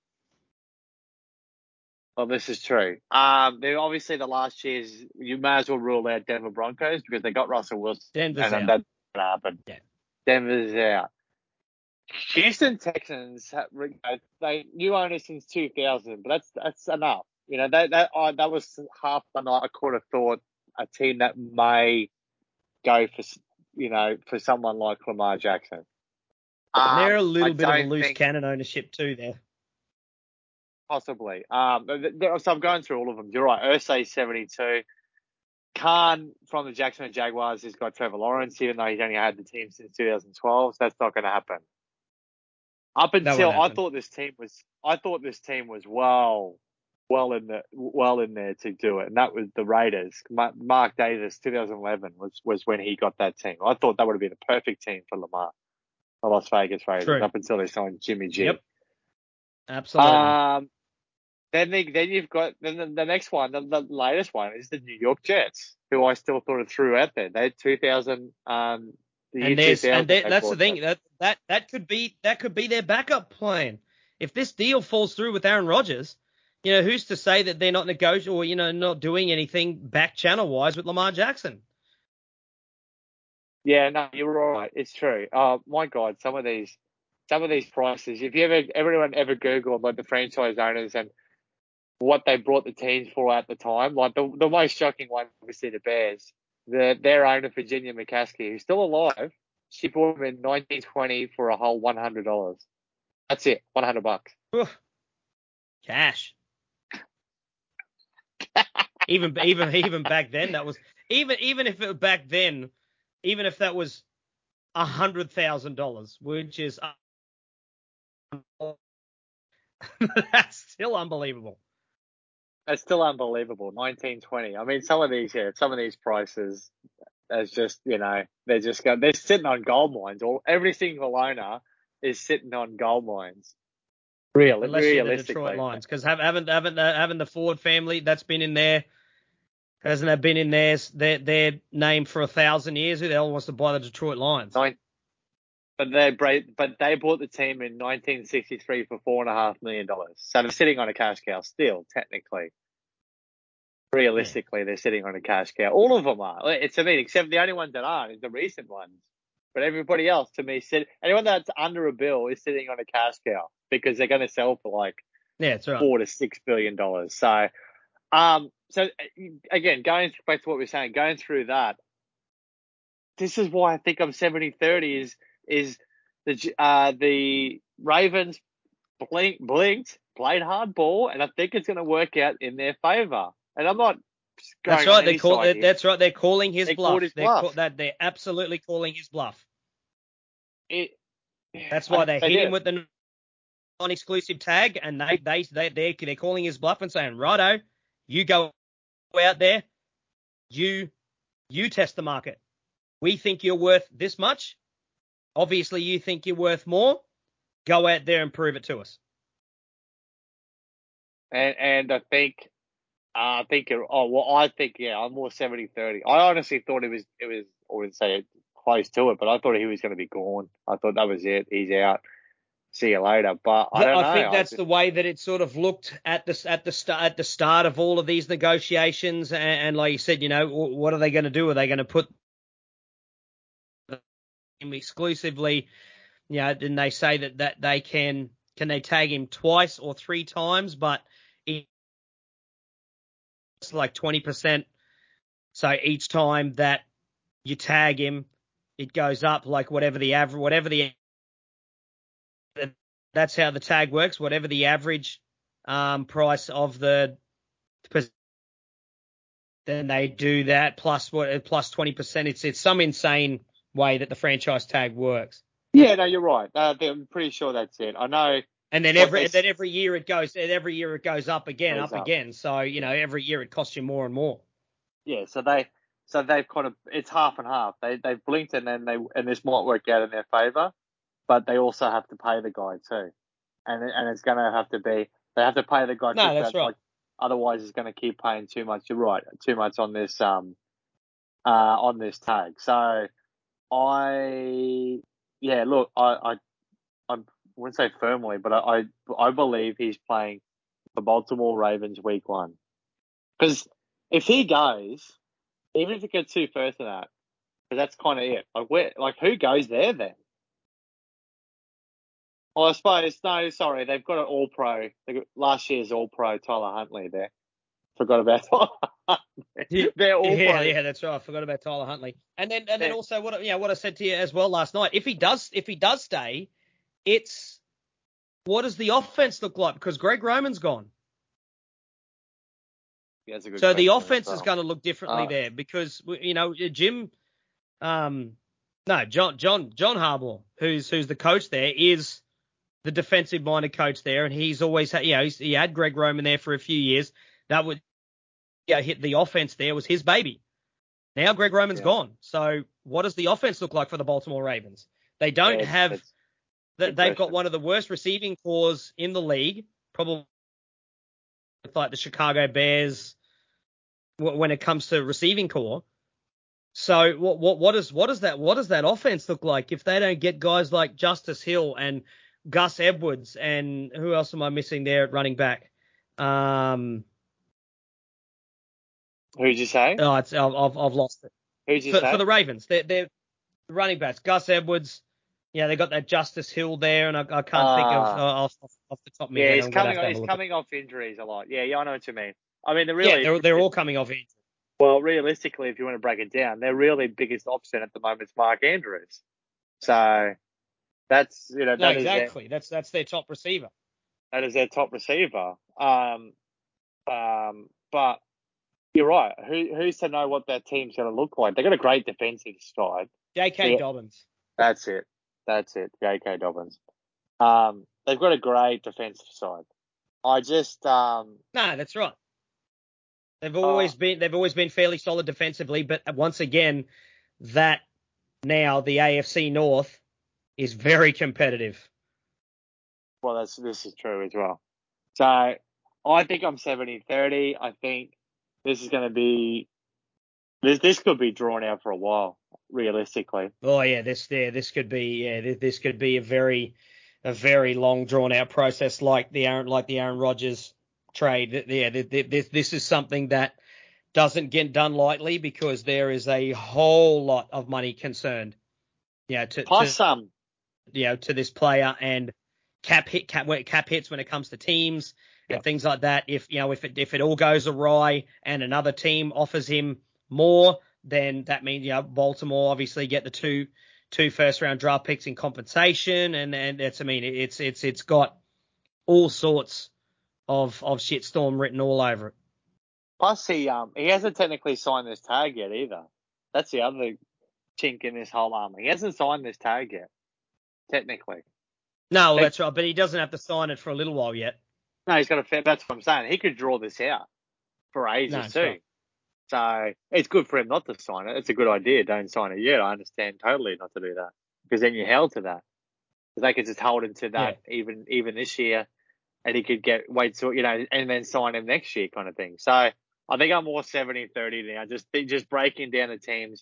Well, this is true. They're obviously the last years, you may as well rule out Denver Broncos because they got Russell Wilson. Denver's out. That's going to happen. Yeah. Denver's out. Houston Texans, they new owners since 2000, but that's enough. That was half the night. I could have thought a team that may go for someone like Lamar Jackson. And they're a little bit of a loose cannon ownership too there. Possibly. So I'm going through all of them. You're right. Irsay 72. Khan from the Jacksonville Jaguars has got Trevor Lawrence, even though he's only had the team since 2012. So that's not going to happen. Up until I thought this team was well in there to do it, and that was the Raiders. Mark Davis, 2011 was when he got that team. I thought that would have been a perfect team for Lamar, the Las Vegas Raiders. True. Up until they signed Jimmy G. Yep. Absolutely. Then you've got the next one, the latest one is the New York Jets, who I still thought of threw out there. They 2000. That's the thing that could be their backup plan. If this deal falls through with Aaron Rodgers, who's to say that they're not negotiating or not doing anything back channel wise with Lamar Jackson? Yeah, no, you're right. It's true. Oh my God, some of these prices. If everyone ever Googled like the franchise owners and what they brought the teams for at the time, like the most shocking one, obviously the Bears. Their owner, Virginia McCaskey, who's still alive, she bought him in 1920 for a whole $100. That's it, $100. Cash. even back then, that was even if it back then, even if that was $100,000, which is that's still unbelievable. It's still unbelievable. 1920. I mean, some of these prices, as just, they're sitting on gold mines. Or every single owner is sitting on gold mines. Unless you're the Detroit Lions, because haven't the Ford family that's been in there Hasn't that been in their name for 1,000 years? Who the hell wants to buy the Detroit Lions? But they bought the team in 1963 for $4.5 million. So they're sitting on a cash cow still, technically. Realistically, They're sitting on a cash cow. All of them are. Except the only ones that aren't is the recent ones. But everybody else, to me, anyone that's under a bill is sitting on a cash cow because they're going to sell for like that's right. $4 to $6 billion. So again, going back to what we were saying, going through that, this is why I think I'm 70-30 is the Ravens blinked, played hard ball, and I think it's going to work out in their favor. And I'm not going on any side here. That's right. They're calling his bluff. Bluff. They're absolutely calling his bluff. That's they why they hit do. him with the non-exclusive tag, and they're calling his bluff and saying, righto, you go out there, you test the market. We think you're worth this much. Obviously, you think you're worth more. Go out there and prove it to us. And I think I'm more 70-30. I honestly thought it was, I wouldn't say close to it, but I thought he was going to be gone. I thought that was it. He's out. See you later. But I don't know. I think that's the way that it sort of looked at the start of all of these negotiations. And like you said, what are they going to do? Are they going to put him exclusively? Didn't they say that they can they tag him twice or 3 times? But it's like 20%. So each time that you tag him, it goes up like that's how the tag works. Whatever the average price of the, then they do that plus 20%. It's some insane way that the franchise tag works. Yeah, no, you're right. I'm pretty sure that's it. I know. And then every year it goes up again. So every year it costs you more and more. Yeah, so they've kind of, it's half and half. They've blinked and this might work out in their favor, but they also have to pay the guy too, and it's going to have to be, they have to pay the guy. No, that's right. Like, otherwise, it's going to keep paying too much. You're right, too much on this tag. So I wouldn't say firmly, but I believe he's playing the Baltimore Ravens week 1. Because if he goes, even if it gets 2 first in that, because that's kind of it. Who goes there then? Well, I suppose, no, sorry, they've got an All-Pro. They got last year's All-Pro Tyler Huntley there. Forgot about Tyler Huntley. They're All-Pro. Yeah, that's right. I forgot about Tyler Huntley. And then also what I said to you as well last night. If he does stay, it's what does the offense look like? Because Greg Roman's gone. Yeah, that's a good so the question offense as well. is going to look differently there because Jim, John Harbaugh, who's the coach there, is the defensive minded coach there, and he's always had, he had Greg Roman there for a few years. That would hit the offense there was his baby. Now Greg Roman's gone. So what does the offense look like for the Baltimore Ravens? They don't have they've got one of the worst receiving corps in the league, probably like the Chicago Bears when it comes to receiving corps. So what does that offense look like if they don't get guys like Justice Hill and Gus Edwards, and who else am I missing there at running back? Who'd you say? Oh, I've lost it. Who'd you say? For the Ravens, they're running backs. Gus Edwards. Yeah, they got that Justice Hill there, and I can't think of off the top of my head. He's coming off injuries a lot. Yeah, I know what you mean. I mean, they're all coming off injuries. Well, realistically, if you want to break it down, their really biggest option at the moment is Mark Andrews. So that's exactly. That's their top receiver. That is their top receiver. But you're right. Who's to know what that team's going to look like? They've got a great defensive side. J.K. Dobbins. That's it. J.K. Dobbins. They've got a great defensive side. No, that's right. They've always been fairly solid defensively, but once again, that now the AFC North is very competitive. Well, this is true as well. So I think I'm 70-30. I think this is going to be this could be drawn out for a while, realistically. Oh yeah, this could be a very long drawn out process like the Aaron Rodgers trade. Yeah, this is something that doesn't get done lightly because there is a whole lot of money concerned. Yeah, to this player and cap hits when it comes to teams and things like that. If it all goes awry and another team offers him more, then that means Baltimore obviously get the two first round draft picks in compensation, and it's got all sorts of shitstorm written all over it. Plus, he hasn't technically signed this tag yet either. That's the other chink in this whole armor. He hasn't signed this tag yet, technically. No, that's right, but he doesn't have to sign it for a little while yet. No, he's got a. That's what I'm saying. He could draw this out for ages too. Right. So it's good for him not to sign it. It's a good idea. Don't sign it yet. I understand totally not to do that because then you're held to that. Because they could just hold him to that even this year, and he could and then sign him next year kind of thing. So I think I'm more 70-30 now. Just breaking down the teams.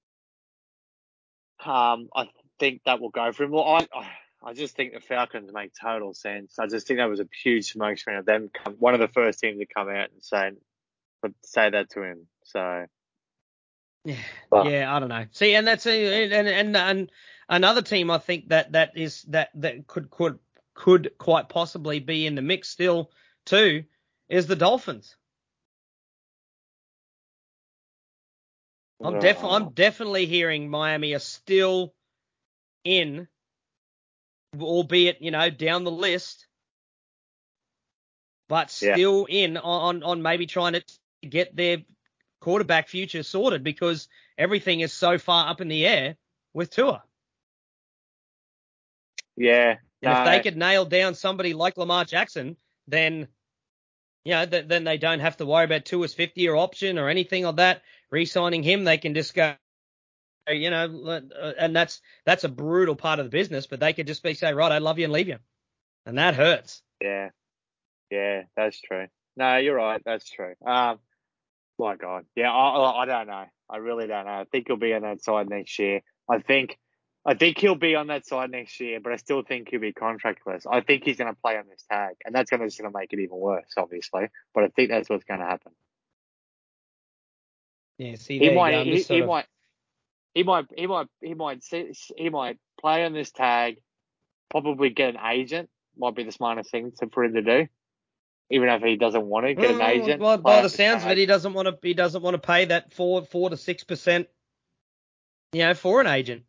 I think that will go for him. Well, I just think the Falcons make total sense. I just think that was a huge smoke screen of them. One of the first teams to come out and say that to him. So yeah, I don't know. See, and that's and another team I think that could quite possibly be in the mix still too is the Dolphins. I'm definitely hearing Miami are still in, albeit down the list, but still in on maybe trying to get their quarterback future sorted because everything is so far up in the air with Tua. Yeah. And if they could nail down somebody like Lamar Jackson, then then they don't have to worry about Tua's 50-year option or anything like that. Re-signing him, they can just go, and that's a brutal part of the business, but they could just say, right, I love you and leave you. And that hurts. Yeah. Yeah, that's true. No, you're right. That's true. My God. Yeah, I don't know. I really don't know. I think he'll be on that side next year. I think he'll be on that side next year, but I still think he'll be contractless. I think he's going to play on this tag, and that's going to make it even worse, obviously. But I think that's what's going to happen. Yeah, see, he might play on this tag, probably get an agent. Might be the smartest thing for him to do. Even if he doesn't want to get an agent. Well, by the sounds of it, he doesn't want to pay that 4 to 6%, for an agent.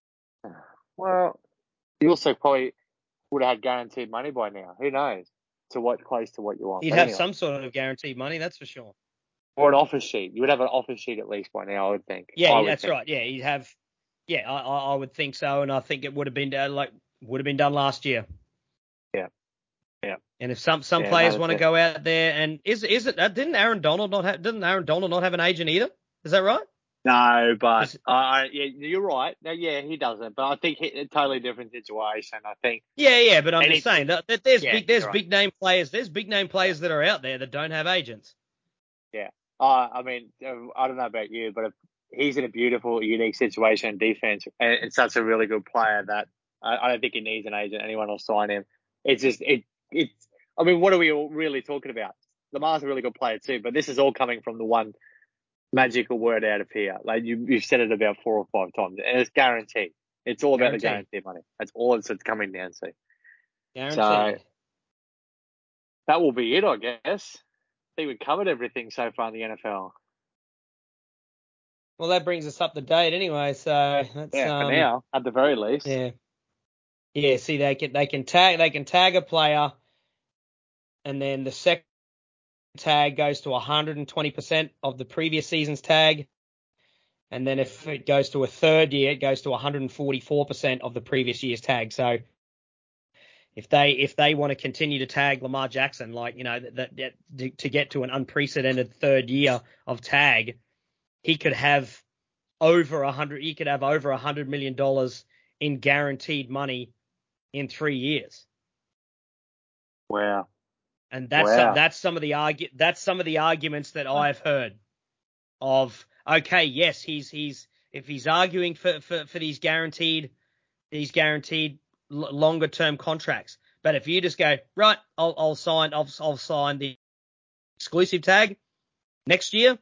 Well, he also probably would have had guaranteed money by now. Who knows? Close to what you want. He'd have some sort of guaranteed money, that's for sure. Or an offer sheet. You would have an offer sheet at least by now, I would think. Yeah, that's right. Yeah, he'd have. Yeah, I would think so, and I think it would have been done last year. Yeah. Yeah. And if some players want to go out there and didn't Aaron Donald not have an agent either? Is that right? No, but you're right. No, yeah, he doesn't. But I think a totally different situation. I think. Yeah, but I'm just saying that there's big name players. There's big name players that are out there that don't have agents. Yeah. I mean, I don't know about you, but he's in a beautiful, unique situation in defense, and such a really good player that I don't think he needs an agent. Anyone will sign him. It's just I mean, what are we all really talking about? Lamar's a really good player too, but this is all coming from the one magical word out of here. Like you've said it about 4 or 5 times, and it's guaranteed. It's all about the guaranteed money. That's all it's coming down to. Guaranteed. So that will be it, I guess. I think we've covered everything so far in the NFL. Well, that brings us up to date anyway. So that's for now, at the very least. Yeah. See, they can tag a player, and then the second tag goes to 120% of the previous season's tag, and then if it goes to a third year, it goes to 144% of the previous year's tag. So if they want to continue to tag Lamar Jackson, like that to get to an unprecedented third year of tag, he could have over $100 million in guaranteed money in 3 years. Wow. And Wow. that's some of the arguments that I've heard of. Okay, yes, if he's arguing for these guaranteed longer term contracts, but if you just go right, I'll sign the exclusive tag next year.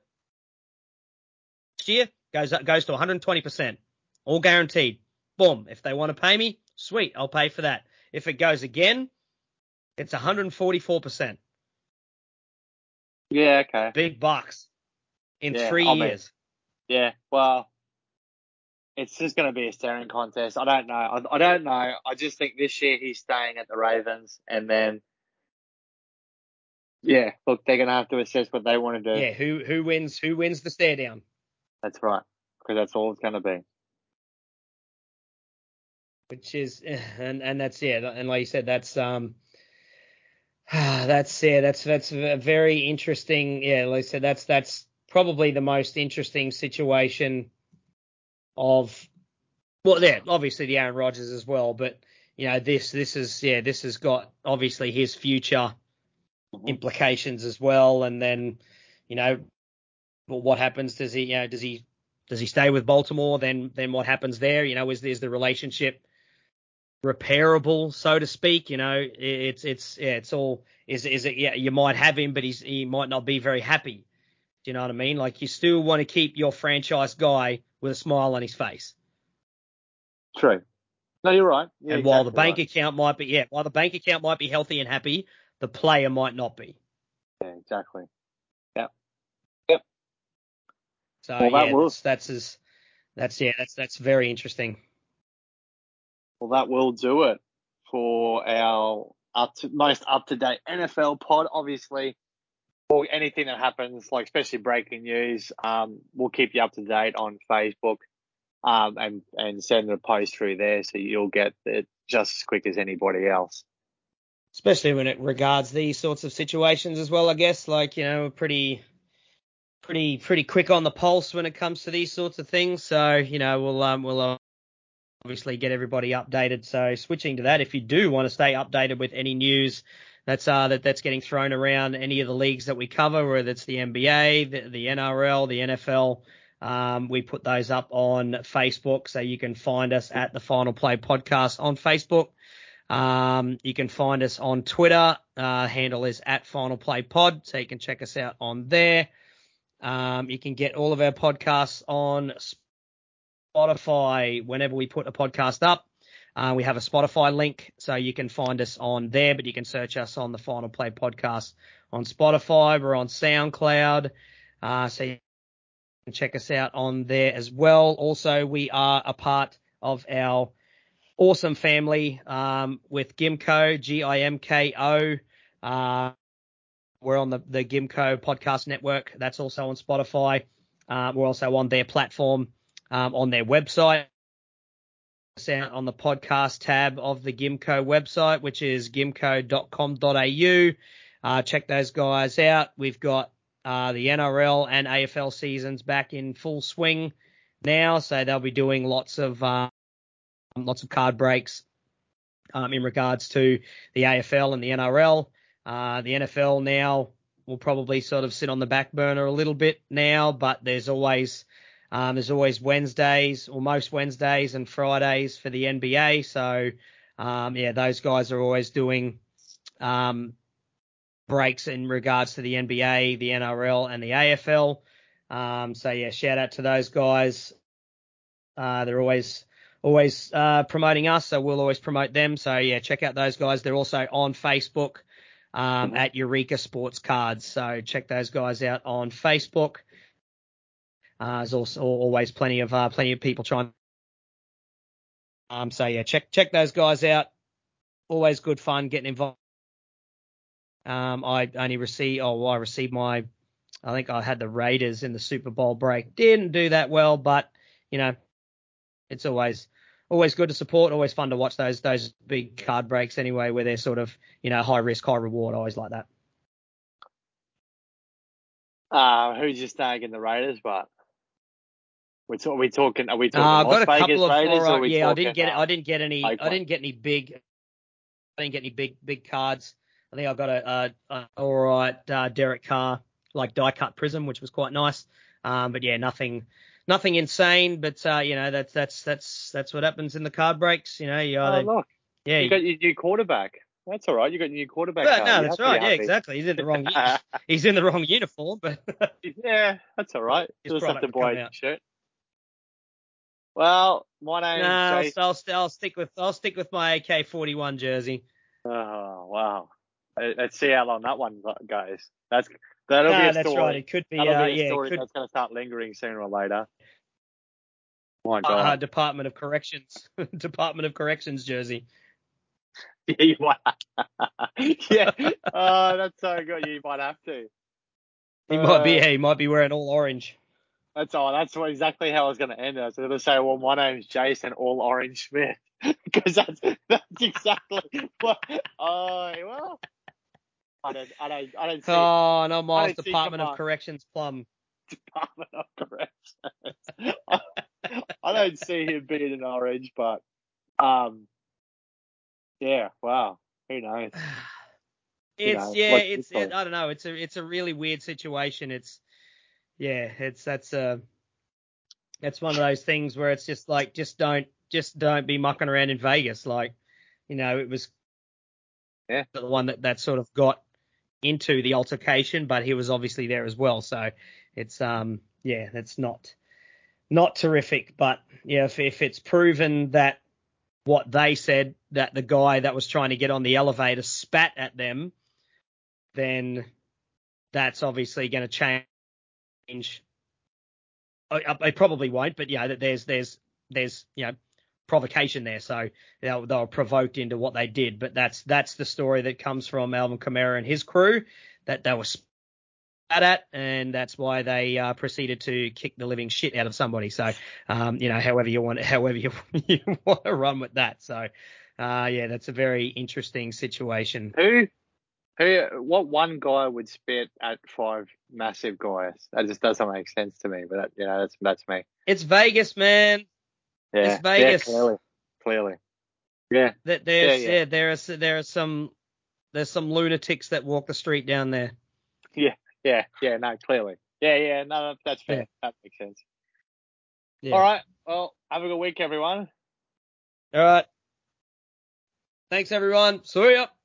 Goes to 120%, all guaranteed. Boom. If they want to pay me, sweet, I'll pay for that. If it goes again, it's 144%. Yeah, okay. Big bucks in 3 years. Yeah, well, it's just going to be a staring contest. I don't know. I don't know. I just think this year he's staying at the Ravens, and then, yeah, look, they're going to have to assess what they want to do. Yeah, who wins the stare down? That's right, because that's all it's going to be. Which is, and that's, yeah, and like you said, that's that's a very interesting. Yeah, like I said, that's probably the most interesting situation of, well, yeah, obviously the Aaron Rodgers as well, but this has got obviously his future implications as well, and then well, what happens? Does he stay with Baltimore? Then what happens there? Is the relationship repairable, so to speak? It's all is it? Yeah, you might have him, but he might not be very happy. Do you know what I mean? Like, you still want to keep your franchise guy with a smile on his face. True. No, you're right. You're And while the exactly bank right. account might be healthy and happy, the player might not be. Yeah, exactly. Yep. So Well, that's very interesting. Well, that will do it for our most up-to-date NFL pod. Obviously, or anything that happens, like especially breaking news, we'll keep you up to date on Facebook, and send a post through there, so you'll get it just as quick as anybody else. Especially when it regards these sorts of situations as well, I guess. Like, we're pretty quick on the pulse when it comes to these sorts of things. So, we'll obviously get everybody updated. So, switching to that, if you do want to stay updated with any news that's getting thrown around any of the leagues that we cover, whether it's the NBA, the NRL, the NFL, we put those up on Facebook. So you can find us at the Final Play Podcast on Facebook. You can find us on Twitter. Handle is at Final Play Pod, so you can check us out on there. You can get all of our podcasts on Spotify whenever we put a podcast up. We have a Spotify link, so you can find us on there, but you can search us on the Final Play Podcast on Spotify. We're on SoundCloud, so you can check us out on there as well. Also, we are a part of our awesome family with Gimco, Gimko. We're on the Gimco Podcast Network. That's also on Spotify. We're also on their platform, on their website. Out on the podcast tab of the Gimco website, which is gimco.com.au. Check those guys out. We've got the NRL and AFL seasons back in full swing now, so they'll be doing lots of card breaks in regards to the AFL and the NRL. The NFL now will probably sort of sit on the back burner a little bit now, but there's always Wednesdays, or most Wednesdays and Fridays for the NBA. So, those guys are always doing breaks in regards to the NBA, the NRL, and the AFL. Shout out to those guys. They're always promoting us, so we'll always promote them. So, yeah, check out those guys. They're also on Facebook at Eureka Sports Cards. So check those guys out on Facebook. There's also always plenty of people trying. Check those guys out. Always good fun getting involved. I received I think I had the Raiders in the Super Bowl break. Didn't do that well, but it's always good to support. Always fun to watch those big card breaks anyway, where they're sort of high risk, high reward. I always like that. Who's your stag in the Raiders, but? Are we talking I've got a couple of Raiders, or I didn't get any big cards. I think I got a all right Derek Carr like die cut prism, which was quite nice. But yeah, nothing insane. But that's what happens in the card breaks. You Oh, either look. yeah. You got your new quarterback. That's all right. You got your new quarterback Well, card. no, You that's have to be right. Yeah, happy. exactly. He's in the wrong uniform, but Yeah, that's all right. his You'll just have product to will come buy a out. shirt. Well, my name's No, Jason. I'll stick with my AK-41 jersey. Oh, wow. Let's see how long that one goes. That'll be No, a that's right. story. It could be. That'll be a It story could. that's going to start lingering sooner or later. My God. Department of Corrections, Department of Corrections jersey. Yeah, you might. Yeah. Oh, that's so good. You might have to. He might be wearing all orange. That's all. That's exactly how I was going to end it. I was going to say, well, my name's Jason, all Orange Smith, because that's exactly what. Oh, well, I don't see. Oh, no, I Miles, don't see Department of command. Corrections plum. Department of Corrections. I don't see him being an orange, but yeah, wow, who knows? I don't know. It's a really weird situation. That's one of those things where it's just like, just don't be mucking around in Vegas. Like, it was the one that sort of got into the altercation, but he was obviously there as well. So it's that's not terrific. But yeah, if it's proven that what they said, that the guy that was trying to get on the elevator spat at them, then that's obviously going to change. I probably won't, but that there's provocation there, so they were provoked into what they did. But that's the story that comes from Alvin Kamara and his crew, that they were spat at, and that's why they proceeded to kick the living shit out of somebody. So however you want to run with that. So that's a very interesting situation. What one guy would spit at five massive guys? That just doesn't make sense to me. But that's me. It's Vegas, man. Yeah, It's Vegas. Yeah, clearly. Yeah. There's some lunatics that walk the street down there. Yeah. No, clearly. Yeah. No, that's fair. Yeah. That makes sense. Yeah. All right. Well, have a good week, everyone. All right. Thanks, everyone. See ya.